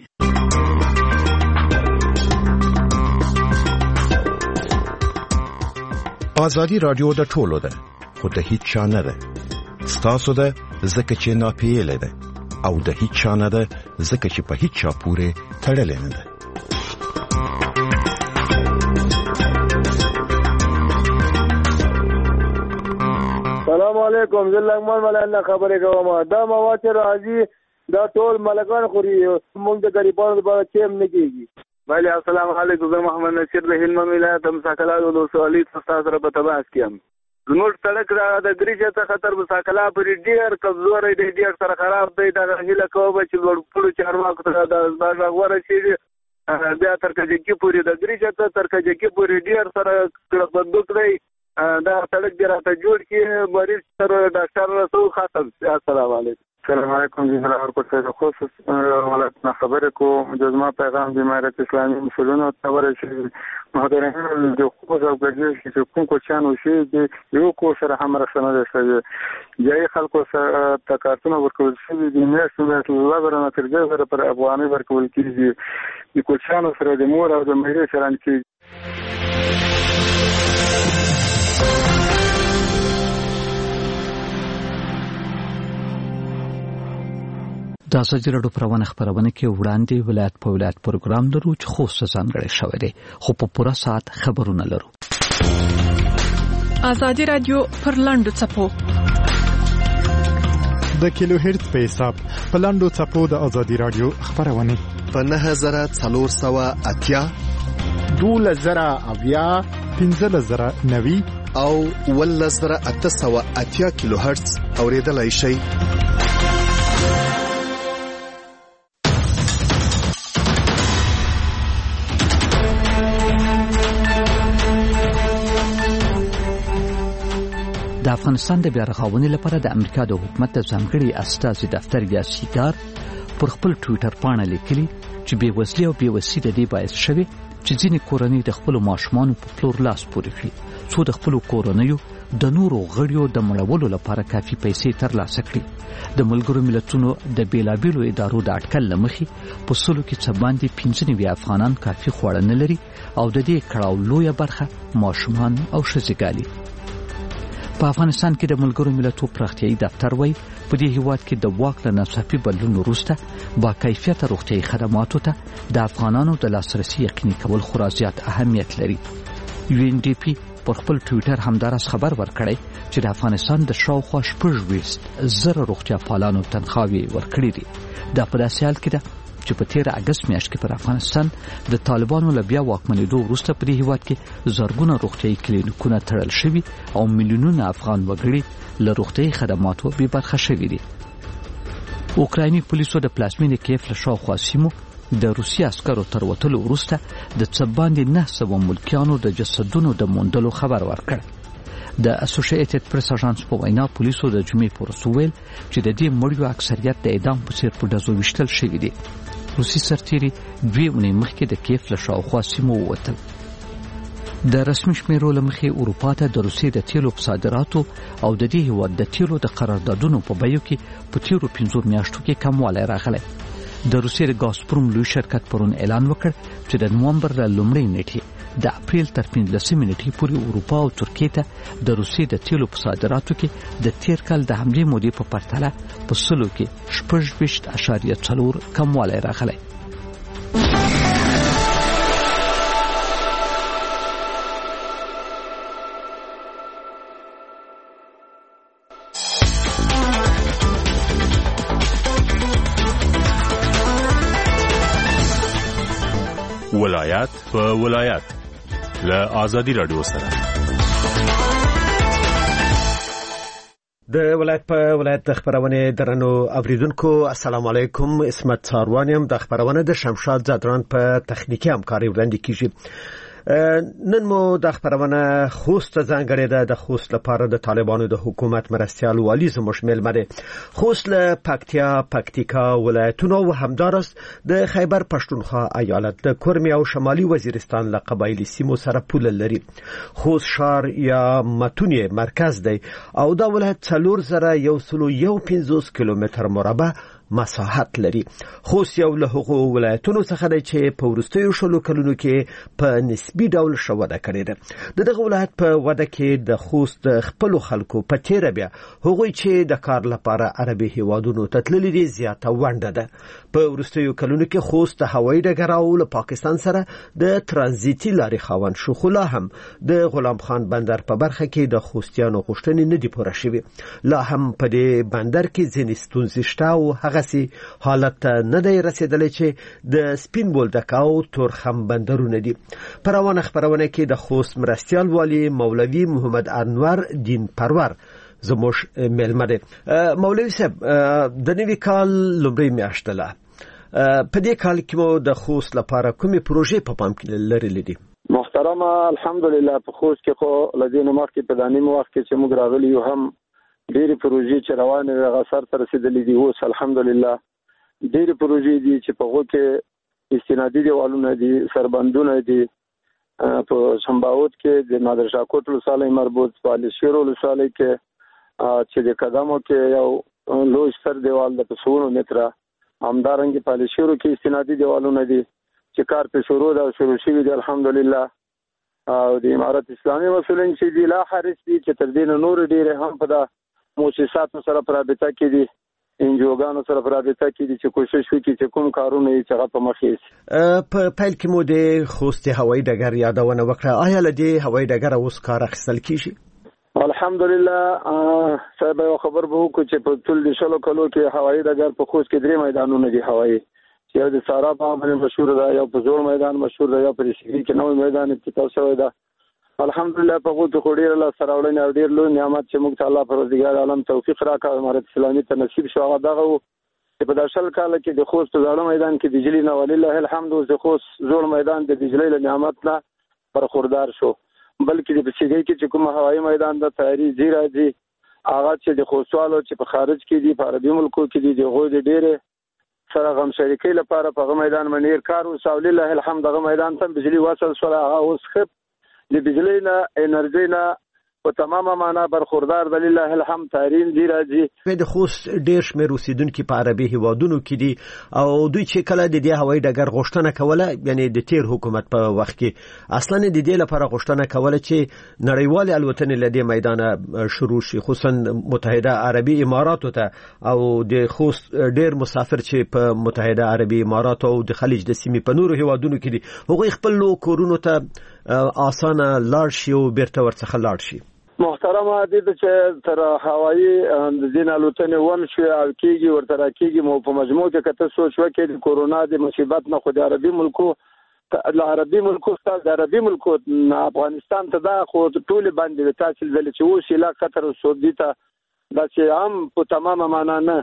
ازادي راډیو د ټولو ده، خو د هیڅ چا نه ده. ستاسو ده ځکه چې ناپیېلې ده او د هیڅ چا نه ده ځکه چې په هیڅ چا پورې تړلې نه ده. سلام علیکم، زه لغمان ملنه خبرې کوم. دا مواد چې راځي دا ټول ملکان خوري، موږ د غریبانو لپاره چیم نه کېږي. بله السلام علیکم، زه محمد نصیر د هلمند ولایت مساکلات ولسوالۍ څخه سره په تماس کې یم. زموږ سړک د دریچې څخه تر مساکلا پورې ډېر کمزوری دی، ډېر سره خراب دی. دغه هیله کوم چې لوړپوړو چارواکو ته دا غږ ورسېږي، بیا تر کجکي پورې د دریچې تر کجکي پورې ډېر سره بندوق دی. دا سړک دې راته جوړ کړي، مریض تر ډاکټر رسو ختم. السلام علیکم. السلام علیکم، جی حضرت کو خصوص ولاتنا خبره کو جزما پیغام د امارت اسلامي مسلمانانو ته ورسېږي. محترمین د حقوق او ګډوډۍ چې کوم کو چانو شي د یو کو سره هم رسنه ده چې جای خلکو سره تکارتونه ورکول شي د میاشتو الله ورنه تر دې سره پر افغاني ورکول کیږي. د کوچانو سره د مور او د مېرې سره کې د ازادي راډیو پروانه خبرونه کې وړاندې ولایت په ولایت پروګرام لرو چې خوست ځانګړی شوی دی خو په پوره ساعت خبرونه لرو. ازادي راډیو پر لاندو چپو د کیلو هرتز په حساب په لاندو چپو د ازادي راډیو خبرونه په 9480 12090 15090 او 11880 کیلو هرتز اوریدلای شئ. د افغانستان د بیا رغونې لپاره د امریکا د حکومت د ځانګړي استازي دفتر یا سیګار پر خپل ټوئیټر پاڼه لیکلي چې بې وزلي او بې وسي د دې باعث شوي چې ځینې کورنۍ د خپلو ماشومانو په پلور لاس پورې کړي څو د خپلو کورنیو د نورو غړیو د مړولو لپاره کافي پیسې ترلاسه کړي. د ملګرو ملتونو د بیلابیلو ادارو د اټکل له مخې په سلو کې څه باندې 95 افغانان کافي خواړه نه لري او د دې کړاو لویه برخه ماشومان او ښځېګالي. په افغانستان کې د ملګرو ملتونو پراختیايي دفتر وایي په دې هیواد کې د واک له ناڅاپي بدلون وروسته با کیفیته روغتیايي خدماتو ته د افغانانو د لاسرسي یقیني کول خورا زیات اهمیت لري. UNDP پر خپل ټوئیټر همدارس خبر ورکړی چې د افغانستان د شاوخوا 20,000 روغتیا پالانو تنخواوې ورکړي دي. دا په داسې حال کې ده چې په 13 اگست میاشت کې پر افغانستان د طالبانو له بیا واکمنېدو وروسته په دې هیواد کې زرګونه روغتیايي کلینیکونه تړل شوي او میلیونونه افغان وګړي له روغتیايي خدماتو بې برخه شوي دي. اوکرایني پولیسو د پلازمینې کیف له شاوخوا سیمو د روسي عسکرو تر وتلو وروسته د څه باندې 900 ملکیانو د جسدونو د موندلو خبر ورکړ. د اسوسییټډ پریس اژانس په وینا پولیسو د جمعې پر ویل چې د دې مړیو اکثریت د اعدام په څیر په ډزو وشتل شوي دي. روسي سرتیري 2 اونۍ مخکې د کیف له شاوخوا سیمو ووتل. د رسمي شمیرو له مخې اروپا ته د روسیې د تیلو په صادراتو او د دې هیواد د تیلو د قراردادونو په بیو کې په تیرو 15 میاشتو کې کموالی راغلی. د روسیې د ګازپروم لوی شرکت پرون اعلان وکړ چې د نومبر له لومړۍ نیټې د اپریل تر 15 نیټې پورې اروپا او ترکیې ته د روسیې د تیلو په صادراتو کې د تیر کال د همدې مودې په پرتله په سلو کې 16.4 کموالی راغلی. ولایت په ولایت له ازادي راډیو سره د ولایت په ولایت خبرونه درنو اوریدونکو السلام علیکم. اسمت څاروانیم د خبرونه د شمشاد زادران په تخنیکی همکاري وړاندې کیږي. نن مو د خبرونه خوست ځانګړی ده. د خوست لپاره د طالبانو د حکومت مرستيال والی زموږ ملمه ده. خوست له پکتیکا ولایتونو او همدارس د خیبر پښتونخوا ایالت د کورمي او شمالي وزیرستان له قبایلی سیمو سره پوله لري. خوست شهر یا متونی مرکز دی او د ولایت 4115 کیلومتر مربع مساحت لري. خوست یو له هغو ولایتونو څخه دی چې په وروستیو شلو کلونو کې په نسبی ډول وده کړې ده. دغه ولایت په وده کې د خوست خپل خلکو په تیر بیا هغوی چې د کار لپاره عربي هیوادونو ته تللي دي زیاته ونده ده. په وروستیو کلونو کې خوست هوایي ډګر او له پاکستان سره د ترانزیتي لارې خاوند شو، خو لا هم د غلام خان بندر په برخه کې د خوستیانو غوښتنې نه دي پوره شوې. لا هم په دې بندر کې ځینې ستونزې شته او هغسې حالت نه دی رسېدلی چې د سپین بولدک او تورخم بندرونه دي. په روانه خبرونه کې د خوست مرستیال والی مولوي محمد انور دین پرور زموږ مېلمه دی. مولوي صاحب، د نوي کال لومړۍ میاشت ده. په دې کال کې مو د خوست لپاره کومې پروژې په پام کې لرلې دي؟ محترمه، الحمدلله په خوست کې خو لدینو مخکې په دانیم وخت کې چې موږ راغلي یو هم ډېرې پروژې چې روانې وې هغه سر ته رسېدلې دي. اوس الحمدلله ډېرې پروژې دي چې په هغو کې استنادي دیوالونه دي، سربندونه دي. په شمباوت کې د نادرشاه کوټ ولسوالۍ مربوط، په علشیر ولسوالۍ کې چې د قدمو کې یو لوی سر دیوال د 100 متره، همدارنګه په علشیرو کې استنادي دیوالونه دي چې کار په شروع ده او شروع شوي دي الحمدلله. او د امارت اسلامي مسؤلین چې دي لا حریص دي چې تر دې نور ډېرې هم په د مؤسساتو سره په رابطه کې دي انجوګانو سره په رابطه کې دي چې کوشش وکړي چې کوم کارونه یې چې هغه په مخ یوسي. په پیل کې مو د خوست هوایي ډګر یادونه وکړه. آیا له دې هوایي ډګره اوس کار اخیستل کیږي؟ الحمدلله صاحب یو خبر به وکړو چې په ټول د 16 کلو کې هوایي ډګر په خوست کې 3 میدانونه دي هوایي، چې یو د سارا باندې مشهور ده، یو په زوړ میدان مشهور ده، یو په شهري کې نوې میدان افتتاح شوی ده. الحمدلله په غوته خوري الله سره وړاندې او ډیر لوی نعمت چې موږ ته الله پروردګار عالم توفیق راکړ امارت اسلامي ته نصیب شو. هغه دغه چې په داشل کال کې د خوست زړه میدان کې بجلی نه ولله الحمد د خوست زوړ میدان د بجلی له نعمت نه برخوردار شو. بلکې د بسیګي کې چې کوم هوایي میدان د تیاری زیرا دي هغه چې د خوستوالو چې په خارج کې دي په عربي ملکو کې دي د غوډ ډیره سره غم شریکي لپاره په میدان منیر کار وسو لله الحمد هغه میدان ته بجلی وصل شو. هغه اوس خپ د بجلی نه انرژي نه په تمامه معنا برخوردار د لله الحمد تارین دی راځي. د خوست ډیر شمیر اوسیدونکو په عربي هیوادونو کې دي او دوی چې کله د دې هوایي ډګر غوښتنه کوله یعنی د تیر حکومت په وخت کې اصلا د دې لپاره غوښتنه کوله چې نړیوال الوتنې له دې میدان شروع شي، خصوصا متحده عربي اماراتو ته او د خوست ډیر مسافر چې په متحده عربي اماراتو او د خلیج د سیمې په نورو هیوادونو کې دي هغوی خپل کورونو ته آسانه لاړ شي او بیرته ورڅخه لاړ شي. محترم عادی چې تر هوایي د دین الوتنې ون شو او کېږي ورته راکېږي مو په مجموع کې کته سوچ وکړي د کورونا د مصیبت نه خو د عربي ملکو د عربي ملکو افغانستان ته دا خو ټول باندې تاسو ځل چې وشي لا قطر او سعودي ته دا چې هم په تمامه معنا نه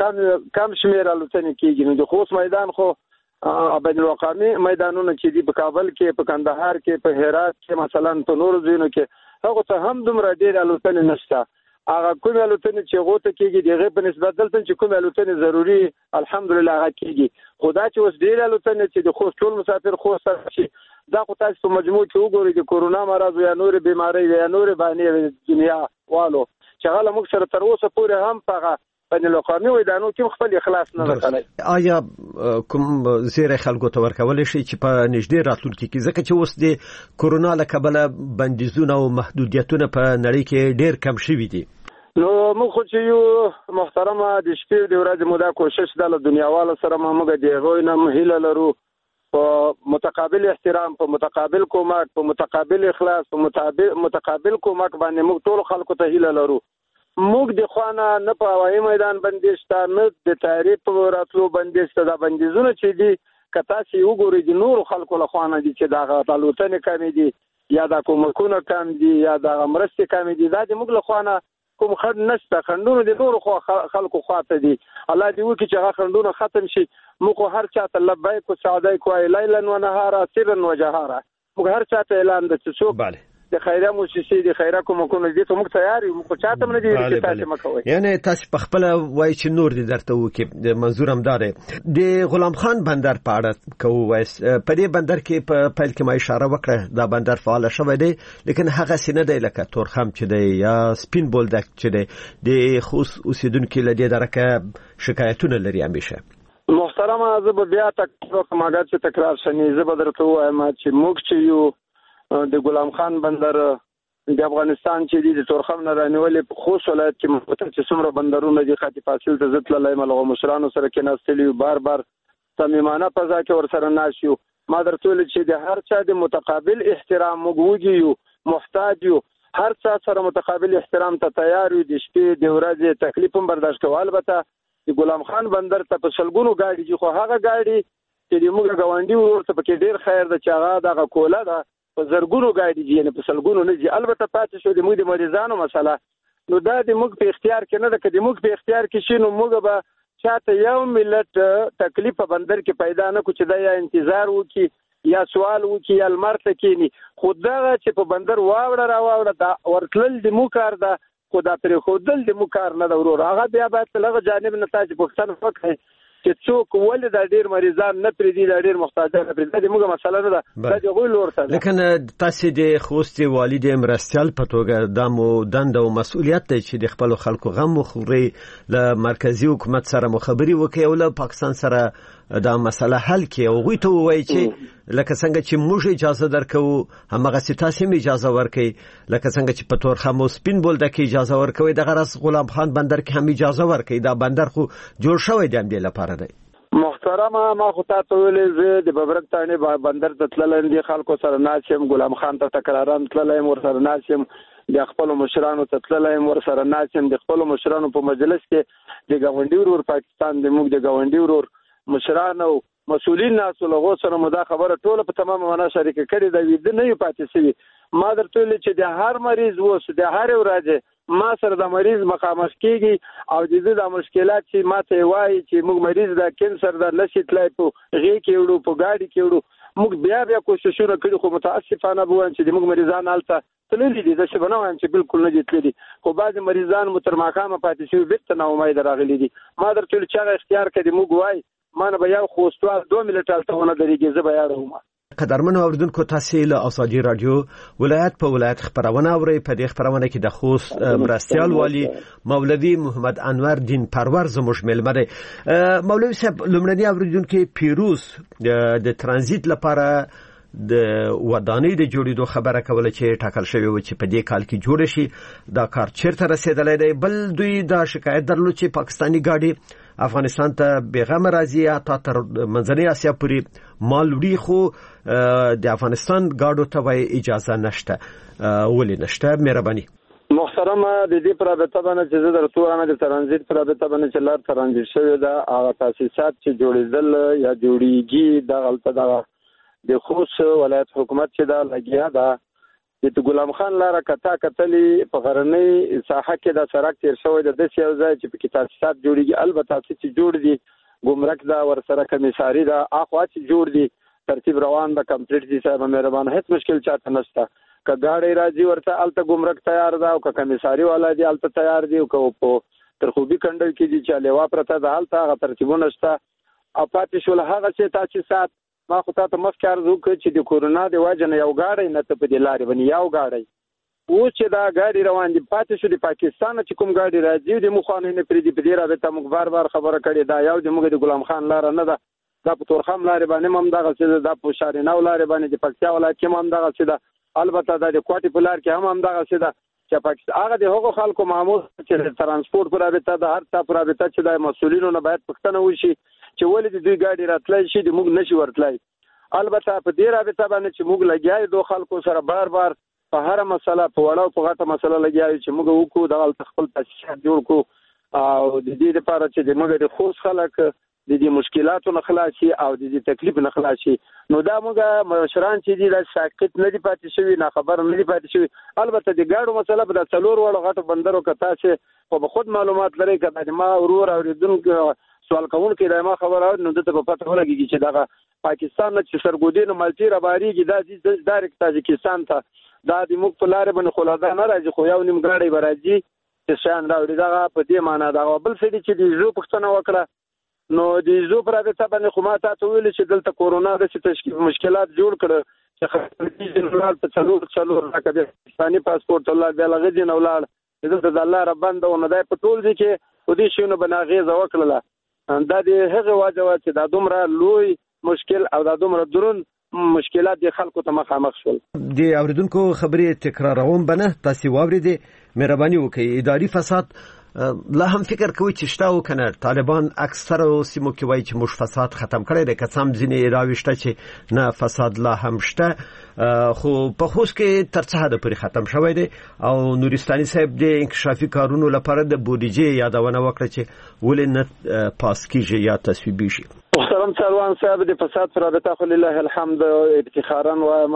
کم شمیر الوتنې کېږي. نو د خوست میدان خو بین الاقوامي میدانونه چې دي په کابل کې په کندهار کې په هرات کې مثلا په نورو ځایونو کې هغه ته هم دومره ډېر الوتنې نشته. هغه کوم الوتنې چې غوته کېږي دغه په نسبت دلته چې کوم الوتنې ضروری الحمدلله هغه کېږي. خدا چې اوس ډېر الوتنې چې د خوست ټول مسافر خوست شي دا خو تاسو په مجموع کې وګورئ د کورونا مرض یا نور بیماری یا نور باندې دنیا والو چې هغه موږ سره تر اوسه پورې هم په بین الاقوامي میدانو کې خپل اخلاص نه وکړي. آیا کوم زیره خلکو ته ورکول شي چې په نږدې راتلونکي کې ځکه چې اوس د کورونا له کبله بندیزونه او محدودیتونه په نړۍ کې ډېر کم شوي دي؟ نو موږ خو چې یو محترمه د شپې د ورځې مو دا کوشش د دنیاوالو سره موږ د هغوی نه هیله لرو په متقابل احترام په متقابل کومک په متقابل اخلاص په متقابل کومک باندې موږ ټول خلکو ته هیله لرو. موږ د خوانه نه په هوایي میدان بندیشته نه د تعریف په راتلو بندیشته دا بندیزونه چې دي کتا چې وګورئ د نور خلکو له خوانه دي چې دا غلطنې کمې دي یا دا کومکونه کم دي یا دا مرستې کمې دي دا د موږ له خوانه کوم خند نشته. خندونه د نور خلکو خواته دي. الله دې وکړي چې هغه خندونه ختم شي. موږ هر چاته لبیک و سعدیک وایي لیلا و نهارا سرا و جهارا. موږ هر چاته اعلان د چې څوک د خیره موسسې د خیره کومکونه دي ته موږ تیار یو موږ چاته نه دي چې تاسو مکوئ. یعنی تاسو په خپل وایي چې نور دي درته وکي د منظور هم داره د غلام خان بندر په اړه کوو وایس په دې بندر کې په پیل کې ما اشاره وکړه دا بندر فعال شوی دی لیکن هغه سینه دی لکه تورخم چې دی یا سپین بولدک چې دی د خوست اوسیدونکو له دې درکه شکایتونه لري همیشه. محترمه زه بیا تکرار چې تکرار شنی زه به درته وایم چې موږ چې یو د غلام خان بندر د افغانستان چې د تورخم نه رانیولې په خوست ولایت کې مخته چې څومره بندرونه دي خاطی فاصل ته زت لاله ملغه مشرانو سره کې ناستلی بار صمیمانه فضا کې ور سره ناشیو. ما درته ویل چې د هر چا د متقابل احترام موجودیو محتاج یو هر چا سره متقابل احترام ته تیار یو د شپې د ورځې تکلیف هم برداشت کوو. البته د غلام خان بندر ته په سلګونو گاډي دي خو هغه گاډي چې د موږ غونډي ورته پکې ډیر خیر د چاغه دغه کوله ده په زرګونو گاډي دي یعنی په سلګونو نه دي. البته پاتې شو د موږ د مریضانو مسله نو دا د موږ په اختیار کې نه ده. که د موږ په اختیار کې شي نو موږ به چاته یو ملت تکلیف په بندر کې پیدا نه کو چې دا یا انتظار وکي یا سوال وکي یا لمرته کینی. خو دا چې په بندر واوړه راوړه دا ورتلل د مو کار ده خو دا پرې خودل د مو کار نه ده ورور. هغه بیا باید لغه جانب نه تاج پښتون فکر چې څوک ولې دا ډیر مریضان نه پریدي دا ډیر محتاجان نه پریدي موږ مسله نه ده دا د غوی لور ته لیکن تاسو د خوست والد مرستيال په توګه د مو دند او مسؤلیت دی چې د خپل خلکو غم مخوري له مرکزی حکومت سره مخابري وکړي او له پاکستان سره دا مسله حل کړي او غوی ته وایي چې لکه څنګه چې موږ اجازه درکو همغه ستاسو اجازه ورکړي لکه څنګه چې په تور خمو سپین بولده کې اجازه ورکوي د غرض غلام خان بندر کې هم اجازه ورکړي دا بندر خو جوړ شوی دی د لپاره دی محترمه ما خو تاسو ویلې زه د ببرک تانه بندر ته تلل دي خلکو سره ناسم غلام خان ته تکرارن تلل ور سره ناسم د خپل مشرانو ته تلل ور سره ناسم د خپل مشرانو په مجلس کې د گاونډي ورور پاکستان د موږ د گاونډي ورور مشرانو مسؤلین ناسو له سره مدا خبره ټوله په تمام معنا شریک کړي دا وید نه یو پاتې سوي ما درته ویل چې د هر مریض وس د هر ورځ ما سره د مریض مخامخ کیږي او د دې د مشکلات چې ما ته وایي چې موږ مریض د کینسر د نشي تلای په غي کې وړو په گاډي کې وړو موږ بیا کوششونه کړو خو متاسفانه بوون چې د موږ مریضان حالت تللی دي د څه بنوم چې بالکل نه دي تللی خو بعض مریضان مترماخامه پاتې شوی بیت نه امید راغلي دي ما درته ویل چې اختیار کړي موږ وای ما نه بیا خوستوال 2 ملټال ته ونه درېږي زه بیا راوم قدرمن اوردونکو تاسو له ازادي رادیو ولایت په ولایت خبرونه اوري په دې خبرونه کې د خوست مرستيال والی مولوی محمد انور دین پرور زموږ ملمه دی مولوی صاحب لومړنی اوریدونکو پیروز د ترانزیت لپاره د ودانۍ د جوړېدو خبره کوله چې ټاکل شوی و چې په دې کال کې جوړ شي دا کار چیرته رسیدلی دی بل دوی دا شکایت درلود چې پاکستانی گاډي افغانستان ته بیغمه راځي تا تر منځنۍ اسیا پورې مال وړي خو د افغانستان گاډو ته اجازه نشته ولې نشته مهرباني محترمه د دې پر رابطه باندې چې زه درته وایم د ترانزیت پر رابطه باندې چې لار ترانزیت شوی دا هغه تاسیسات چې جوړېدل یا جوړیږي دا غلطه ده د خوست ولایت حکومت چې دا لګیا دا د غلام خان لاره کتا کتلې په غرنۍ ساحه کې دا سړک تیر شوی د دې یو ځای چې په کې تاسیسات جوړیږي البته چې جوړ دي ګمرک دا ور سره کمیساري دا اخوا چې جوړ دي ترتیب روان دا کمپلیټ دي صاحب مهربان هیڅ مشکل چاته نشته ک گاډي راځي ورته الته ګمرک تیار دا او ک کمیساري والا دي الته تیار دي او په ترخوبي کندل کې دي چې لیوا پرته دا الته غ ترتیبونه نشته او پاتې شول هغه چې تاسیسات ما خو ته مخکې عرض وکړ چې د کورونا د وجه نه یو گاډی نه ته په دې لارې باندې یو گاډی او چې دا گاډي روان دي پاتې شو د پاکستان چې کوم گاډي راځي د مخانه نه پریدي په دې رابطه موږ بار خبره کړې دا یو د موږ د غلام خان لار نه ده دا په تورخم لارې باندې هم دغه څه دا په شارینو لارې باندې د پکتیا ولایت کې هم دغه څه ده البته د کوټي په لار کې هم دغه څه ده چې پاکستان هغه د هغو خلکو معمول چې ترانسپورت پر رابطه د هر څه پر رابطه چې د مسولینو نه باید پښتنه وشي چې ولې د دوی گاډي راتلای شي د موږ نشي ورتلای البته په دې رابطه باندې چې موږ لګیای دوه خلکو سره بار په هر مسله په وړاو په غټه مسله لګیای چې موږ وکړو د خپل تاسیسات جوړ کو او د دې لپاره چې د موږ د خوش خلک د دې مشکلاتو نه خلاصي او د دې تکلیف نه خلاصي نو دا موږ مشران چې دي د ساکت نه دي پاتې شوی نه خبر نه دي پاتې شوی البته د گاډو مسله په د څلور وړو غټو بندرو کته چې په خود معلومات لري کله ما ورور اوریدونکو سوال کوون کې دا ما خبره نو د په پته ولګي چې دا پاکستان چې سرګودین ملتي رباريږي د ډایرکټ تاجکستان ته دا د موږ په لار باندې خلاصه نه راځي خو یو نیم غاډي برازي چې شان راوړي دا په دې معنی دا بل څه دي چې د زو پښتنه وکړه نو د زو پر رابطه باندې خو ما ته ویل چې دلته کورونا د تشکیل مشکلات جوړ کړ چې خپل جنرال په څلور راکبه پاکستاني پاسپورت الله د لغې نه ولاړ دلته د الله ربند او نه په ټول دي کې په دې شنو بناغیزه وکړه دا د هغه واجب چې دا دومره لوی مشکل او دا دومره درون مشکلات د خلکو ته مخامخ شول د اوریدونکو خبرې تکراروم بنه تاسو واوریدي مهرباني وکړئ اداري فساد لا هم فکر کوي چې شته او کنه طالبان اکثر سیمو کې وایي چې موږ فساد ختم کړی دی که څم ځینې راوښته چې نه فساد لا هم شته خو په خوست کې تر څه حد پورې ختم شوی دی او نورستاني صاحب د انکشافي کارونو لپاره د بودیجې یادونه وکړه چې ولې نه پاس کیږي یا تصویبي شي محترم سروان صاحب د فساد پر رابطه خو لله الحمد افتخارا وایم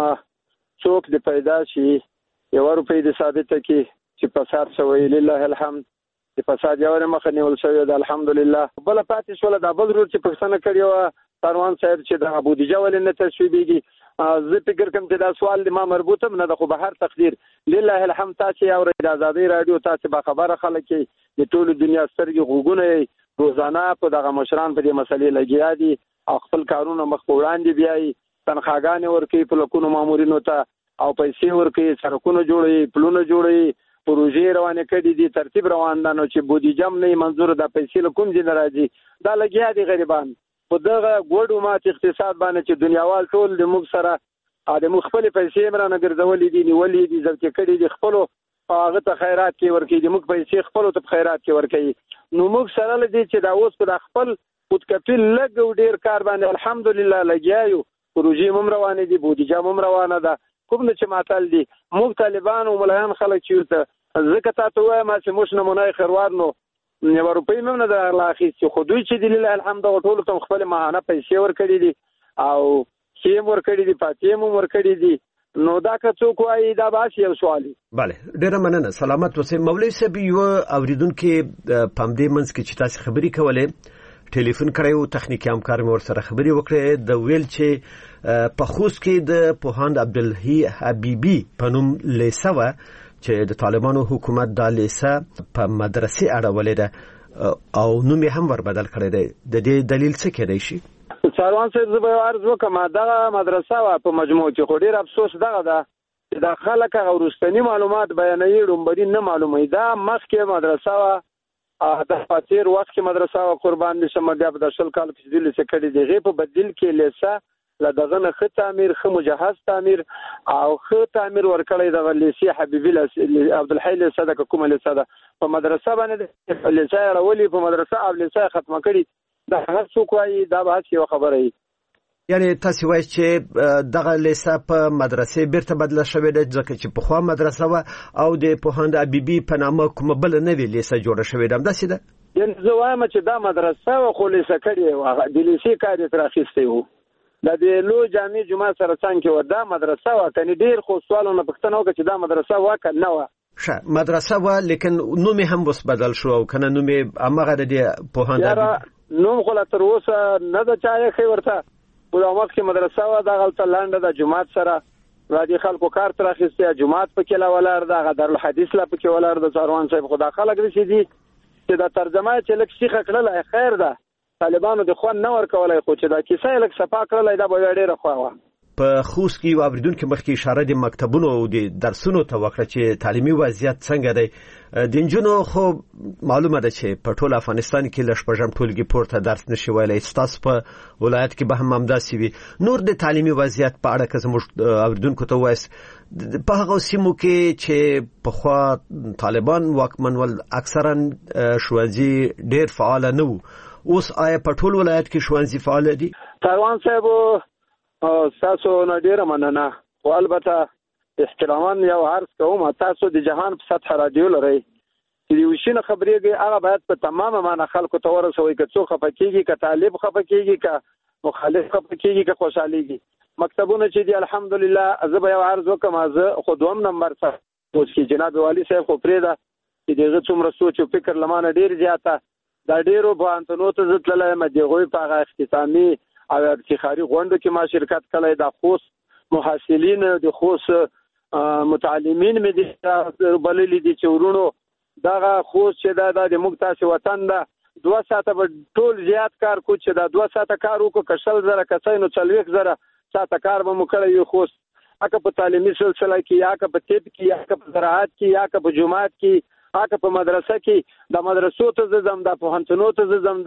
څوک د پیدا شي یو روپۍ د ثابته کې چې فساد شوی لله الحمد د فساد یو مخه نیول شوی د الحمدلله بل پاتې شول د بل رول چې پښتنه کړیو سروان صاحب چې د بودیجه ولې نه تصویبېږي زه فکر کوم چې دا سوال د ما مربوطه نه د خو به هر تقدیر لله الحمد تاسو یو د ازادي رادیو تاسو با خبره خلک د ټول دنیا سترګې غوګونه روزانه په دغه مشران په دې مسلې لګیا دي او خپل کارونه مخ په وړاندې بیایي، تنخواګانې ورکوي په لکونو مامورینو ته او پیسې ورکوي، سړکونه جوړوي، پلونه جوړوي، پروژې روانې کړي دي، ترتیب روان ده. نو چې بودیجه هم نه منظور د پیسې له کوم ځای نه راځي دا لګیا دي غریبان په دغه ګوډو مات اقتصاد باندې چې دنیاوال ټول د موږ سره د موږ خپل پیسې مرانه ګرځولې دي، نیولې دي، ځکه کړي دي خپل هغه ته خیرات کې ورکړي دي، موږ پیسې خپل ته خیرات کې ورکړي. نو موږ سره لدی چې دا اوس په خپل خودکفیل لګ ډیر کار باندې الحمدلله لګیایو، پروژې هم روانې دي، بودیجه هم روانه ده. کوم نه چې ماتل دي موږ طالبان او ملایان خلک چیرته ځکه تاسو وایم چې موږ نمونه خروار نو یو روپۍ هم نه د اخلاقي چې خو دوی چې دلیل الحمد ټول ته خپل ماهانه پیسې ورکړي دي او سیم ورکړي دي، پاتې هم ورکړي دي. نو دا که څوک وایي دا باس یو سوالي. بله ډیره مننه، سلامت اوسئ. مولوي صاحب یو اوریدونکو په همدې منځ کې چې تاسو خبرې کولې ټلیفون کړی و، تخنیکي همکار مې ورسره خبرې وکړې د ویل چې په خوست کې د پوهاند عبدالحی حبیبي په نوم لیسه وه چې د طالبانو حکومت دا لیسه په مدرسې اړولې ده او نوم یې هم وربدل کړی دی. د دې دلیل څه کېدای شي؟ ساروان صاحب زه به عرض وکړم دغه مدرسه وه په مجموع کې، خو ډېر افسوس دغه ده چې د خلک هغه وروستني معلومات بیانوي، ډومبري نه معلوموي. دا مخکې مدرسه وه، د فاتیر وخت کې مدرسه وه، قربان دي شم، بیا په د 20 کال کې دې لیسه کړې دي. هغې په بدیل کې لیسه له دغه نه ښه تعمیر، ښه مجهز تعمیر او ښه تعمیر ورکړی دغه لیسې حبیبي عبدالحی لیسه ده که کومه لیسه ده په مدرسه باندې لیسه یې اړولې په مدرسه او لیسه یې ختمه کړي. دا هر څوک وایي دا به هسې یوه خبره وي. یعنی تاسو وایي چې دغه لیسه په مدرسې بیرته بدله شوې ده ځکه چې پخوا مدرسه وه او د پوهاند حبیبي په نامه کومه بله نوې لیسه جوړه شوې ده، همداسې ده؟ یعنې زه وایم چې دا مدرسه وه خو لیسه کړې وه، د لیسې کار یې ترې اخیستی و، د دې لوی جامع جومات سره څنګ کې وه. دا مدرسه وه، کنې ډېر خو سوالونه پوښتنه وکړه چې دا مدرسه وه که نه وه. ښه مدرسه وه لیکن نوم یې هم اوس بدل شو او که نه نوم یې همغه د دې پوهاند حبیبي نوم خو لا تر اوسه نه ده چا ایښی ورته. په دا وخت کې مدرسه وه، دغلته لنډه ده جومات سره را دې خلکو کار تر اخیستی، جومات پکې لا ولاړ ده، هغه دارالحدیث لا پکې ولاړ ده. ساروان صاحب خو دا خلک داسې دي چې دا ترجمه یې چې لږ سیخه کړلی خیر ده، طالبانو د خوند نه ورکولی، خو چې دا کیسه یې لږ صفا کړلی دا به بیا ډېره ښه وه. په خوست کې یو اوریدونکي مخکې اشاره د مکتبونو او د درسونو ته وکړه چې تعلیمي وضعیت څنګه دی. د نجونو خو معلومه ده چې په ټول افغانستان کې له شپږم ټولګي پورته درس نشي ویلی، ستاسو په ولایت کې به هم همداسې وي. نور د تعلیمي وضعیت په اړه که زموږ اوریدونکو ته ووایاست په هغو سیمو کې چې پخوا طالبان واکمن ول اکثرا ښوونځي ډېر فعاله نه وو، اوس آیا په ټول ولایت کې ښوونځي فعاله دي؟ ساروان صاحب تاسو نه ډیره مننه، خو البته احترامان یو عرض کوم، تاسو د جهان په سطح رادیو لرئ چې د یو شي نه خبرېږئ هغه باید په تمامه معنا خلکو ته ورسوئ، که څوک خفه کېږي، که طالب خفه کېږي، که مخالف خفه کېږي، که خوشحالېږي. مکتبونه چې دي الحمدلله زه به یو عرض وکړم، زه خو دوم نمبر څخه اوس کې جناب والي صاحب خو پرېږده چې د هغه څومره سوچ او فکر له مانه ډېر زیاته دا ډېرو پوهنتونو ته زه تللی یم، د هغوی په هغه اختتامي او افتخاري غونډو کې ما شرکت کړی. د خوست محصلین د خوست متعلمین مې دي بللي دي چې ورونو دغه خوست چې دا د موږ تاسې وطن ده 2 ساعته به ټول زیات کار کو چې دا 2 ساعته کار وکړو، که 100,000 کسای نو 40,000 ساعته کار به مو کړی وي خوست، اکه په تعلیمي سلسله کې یا که په طب کې یا که په زراعت کې یا که په جومات کې یا که په مدرسه کې. د مدرسو ته زه ځم، د پوهنتونو ته زه ځم،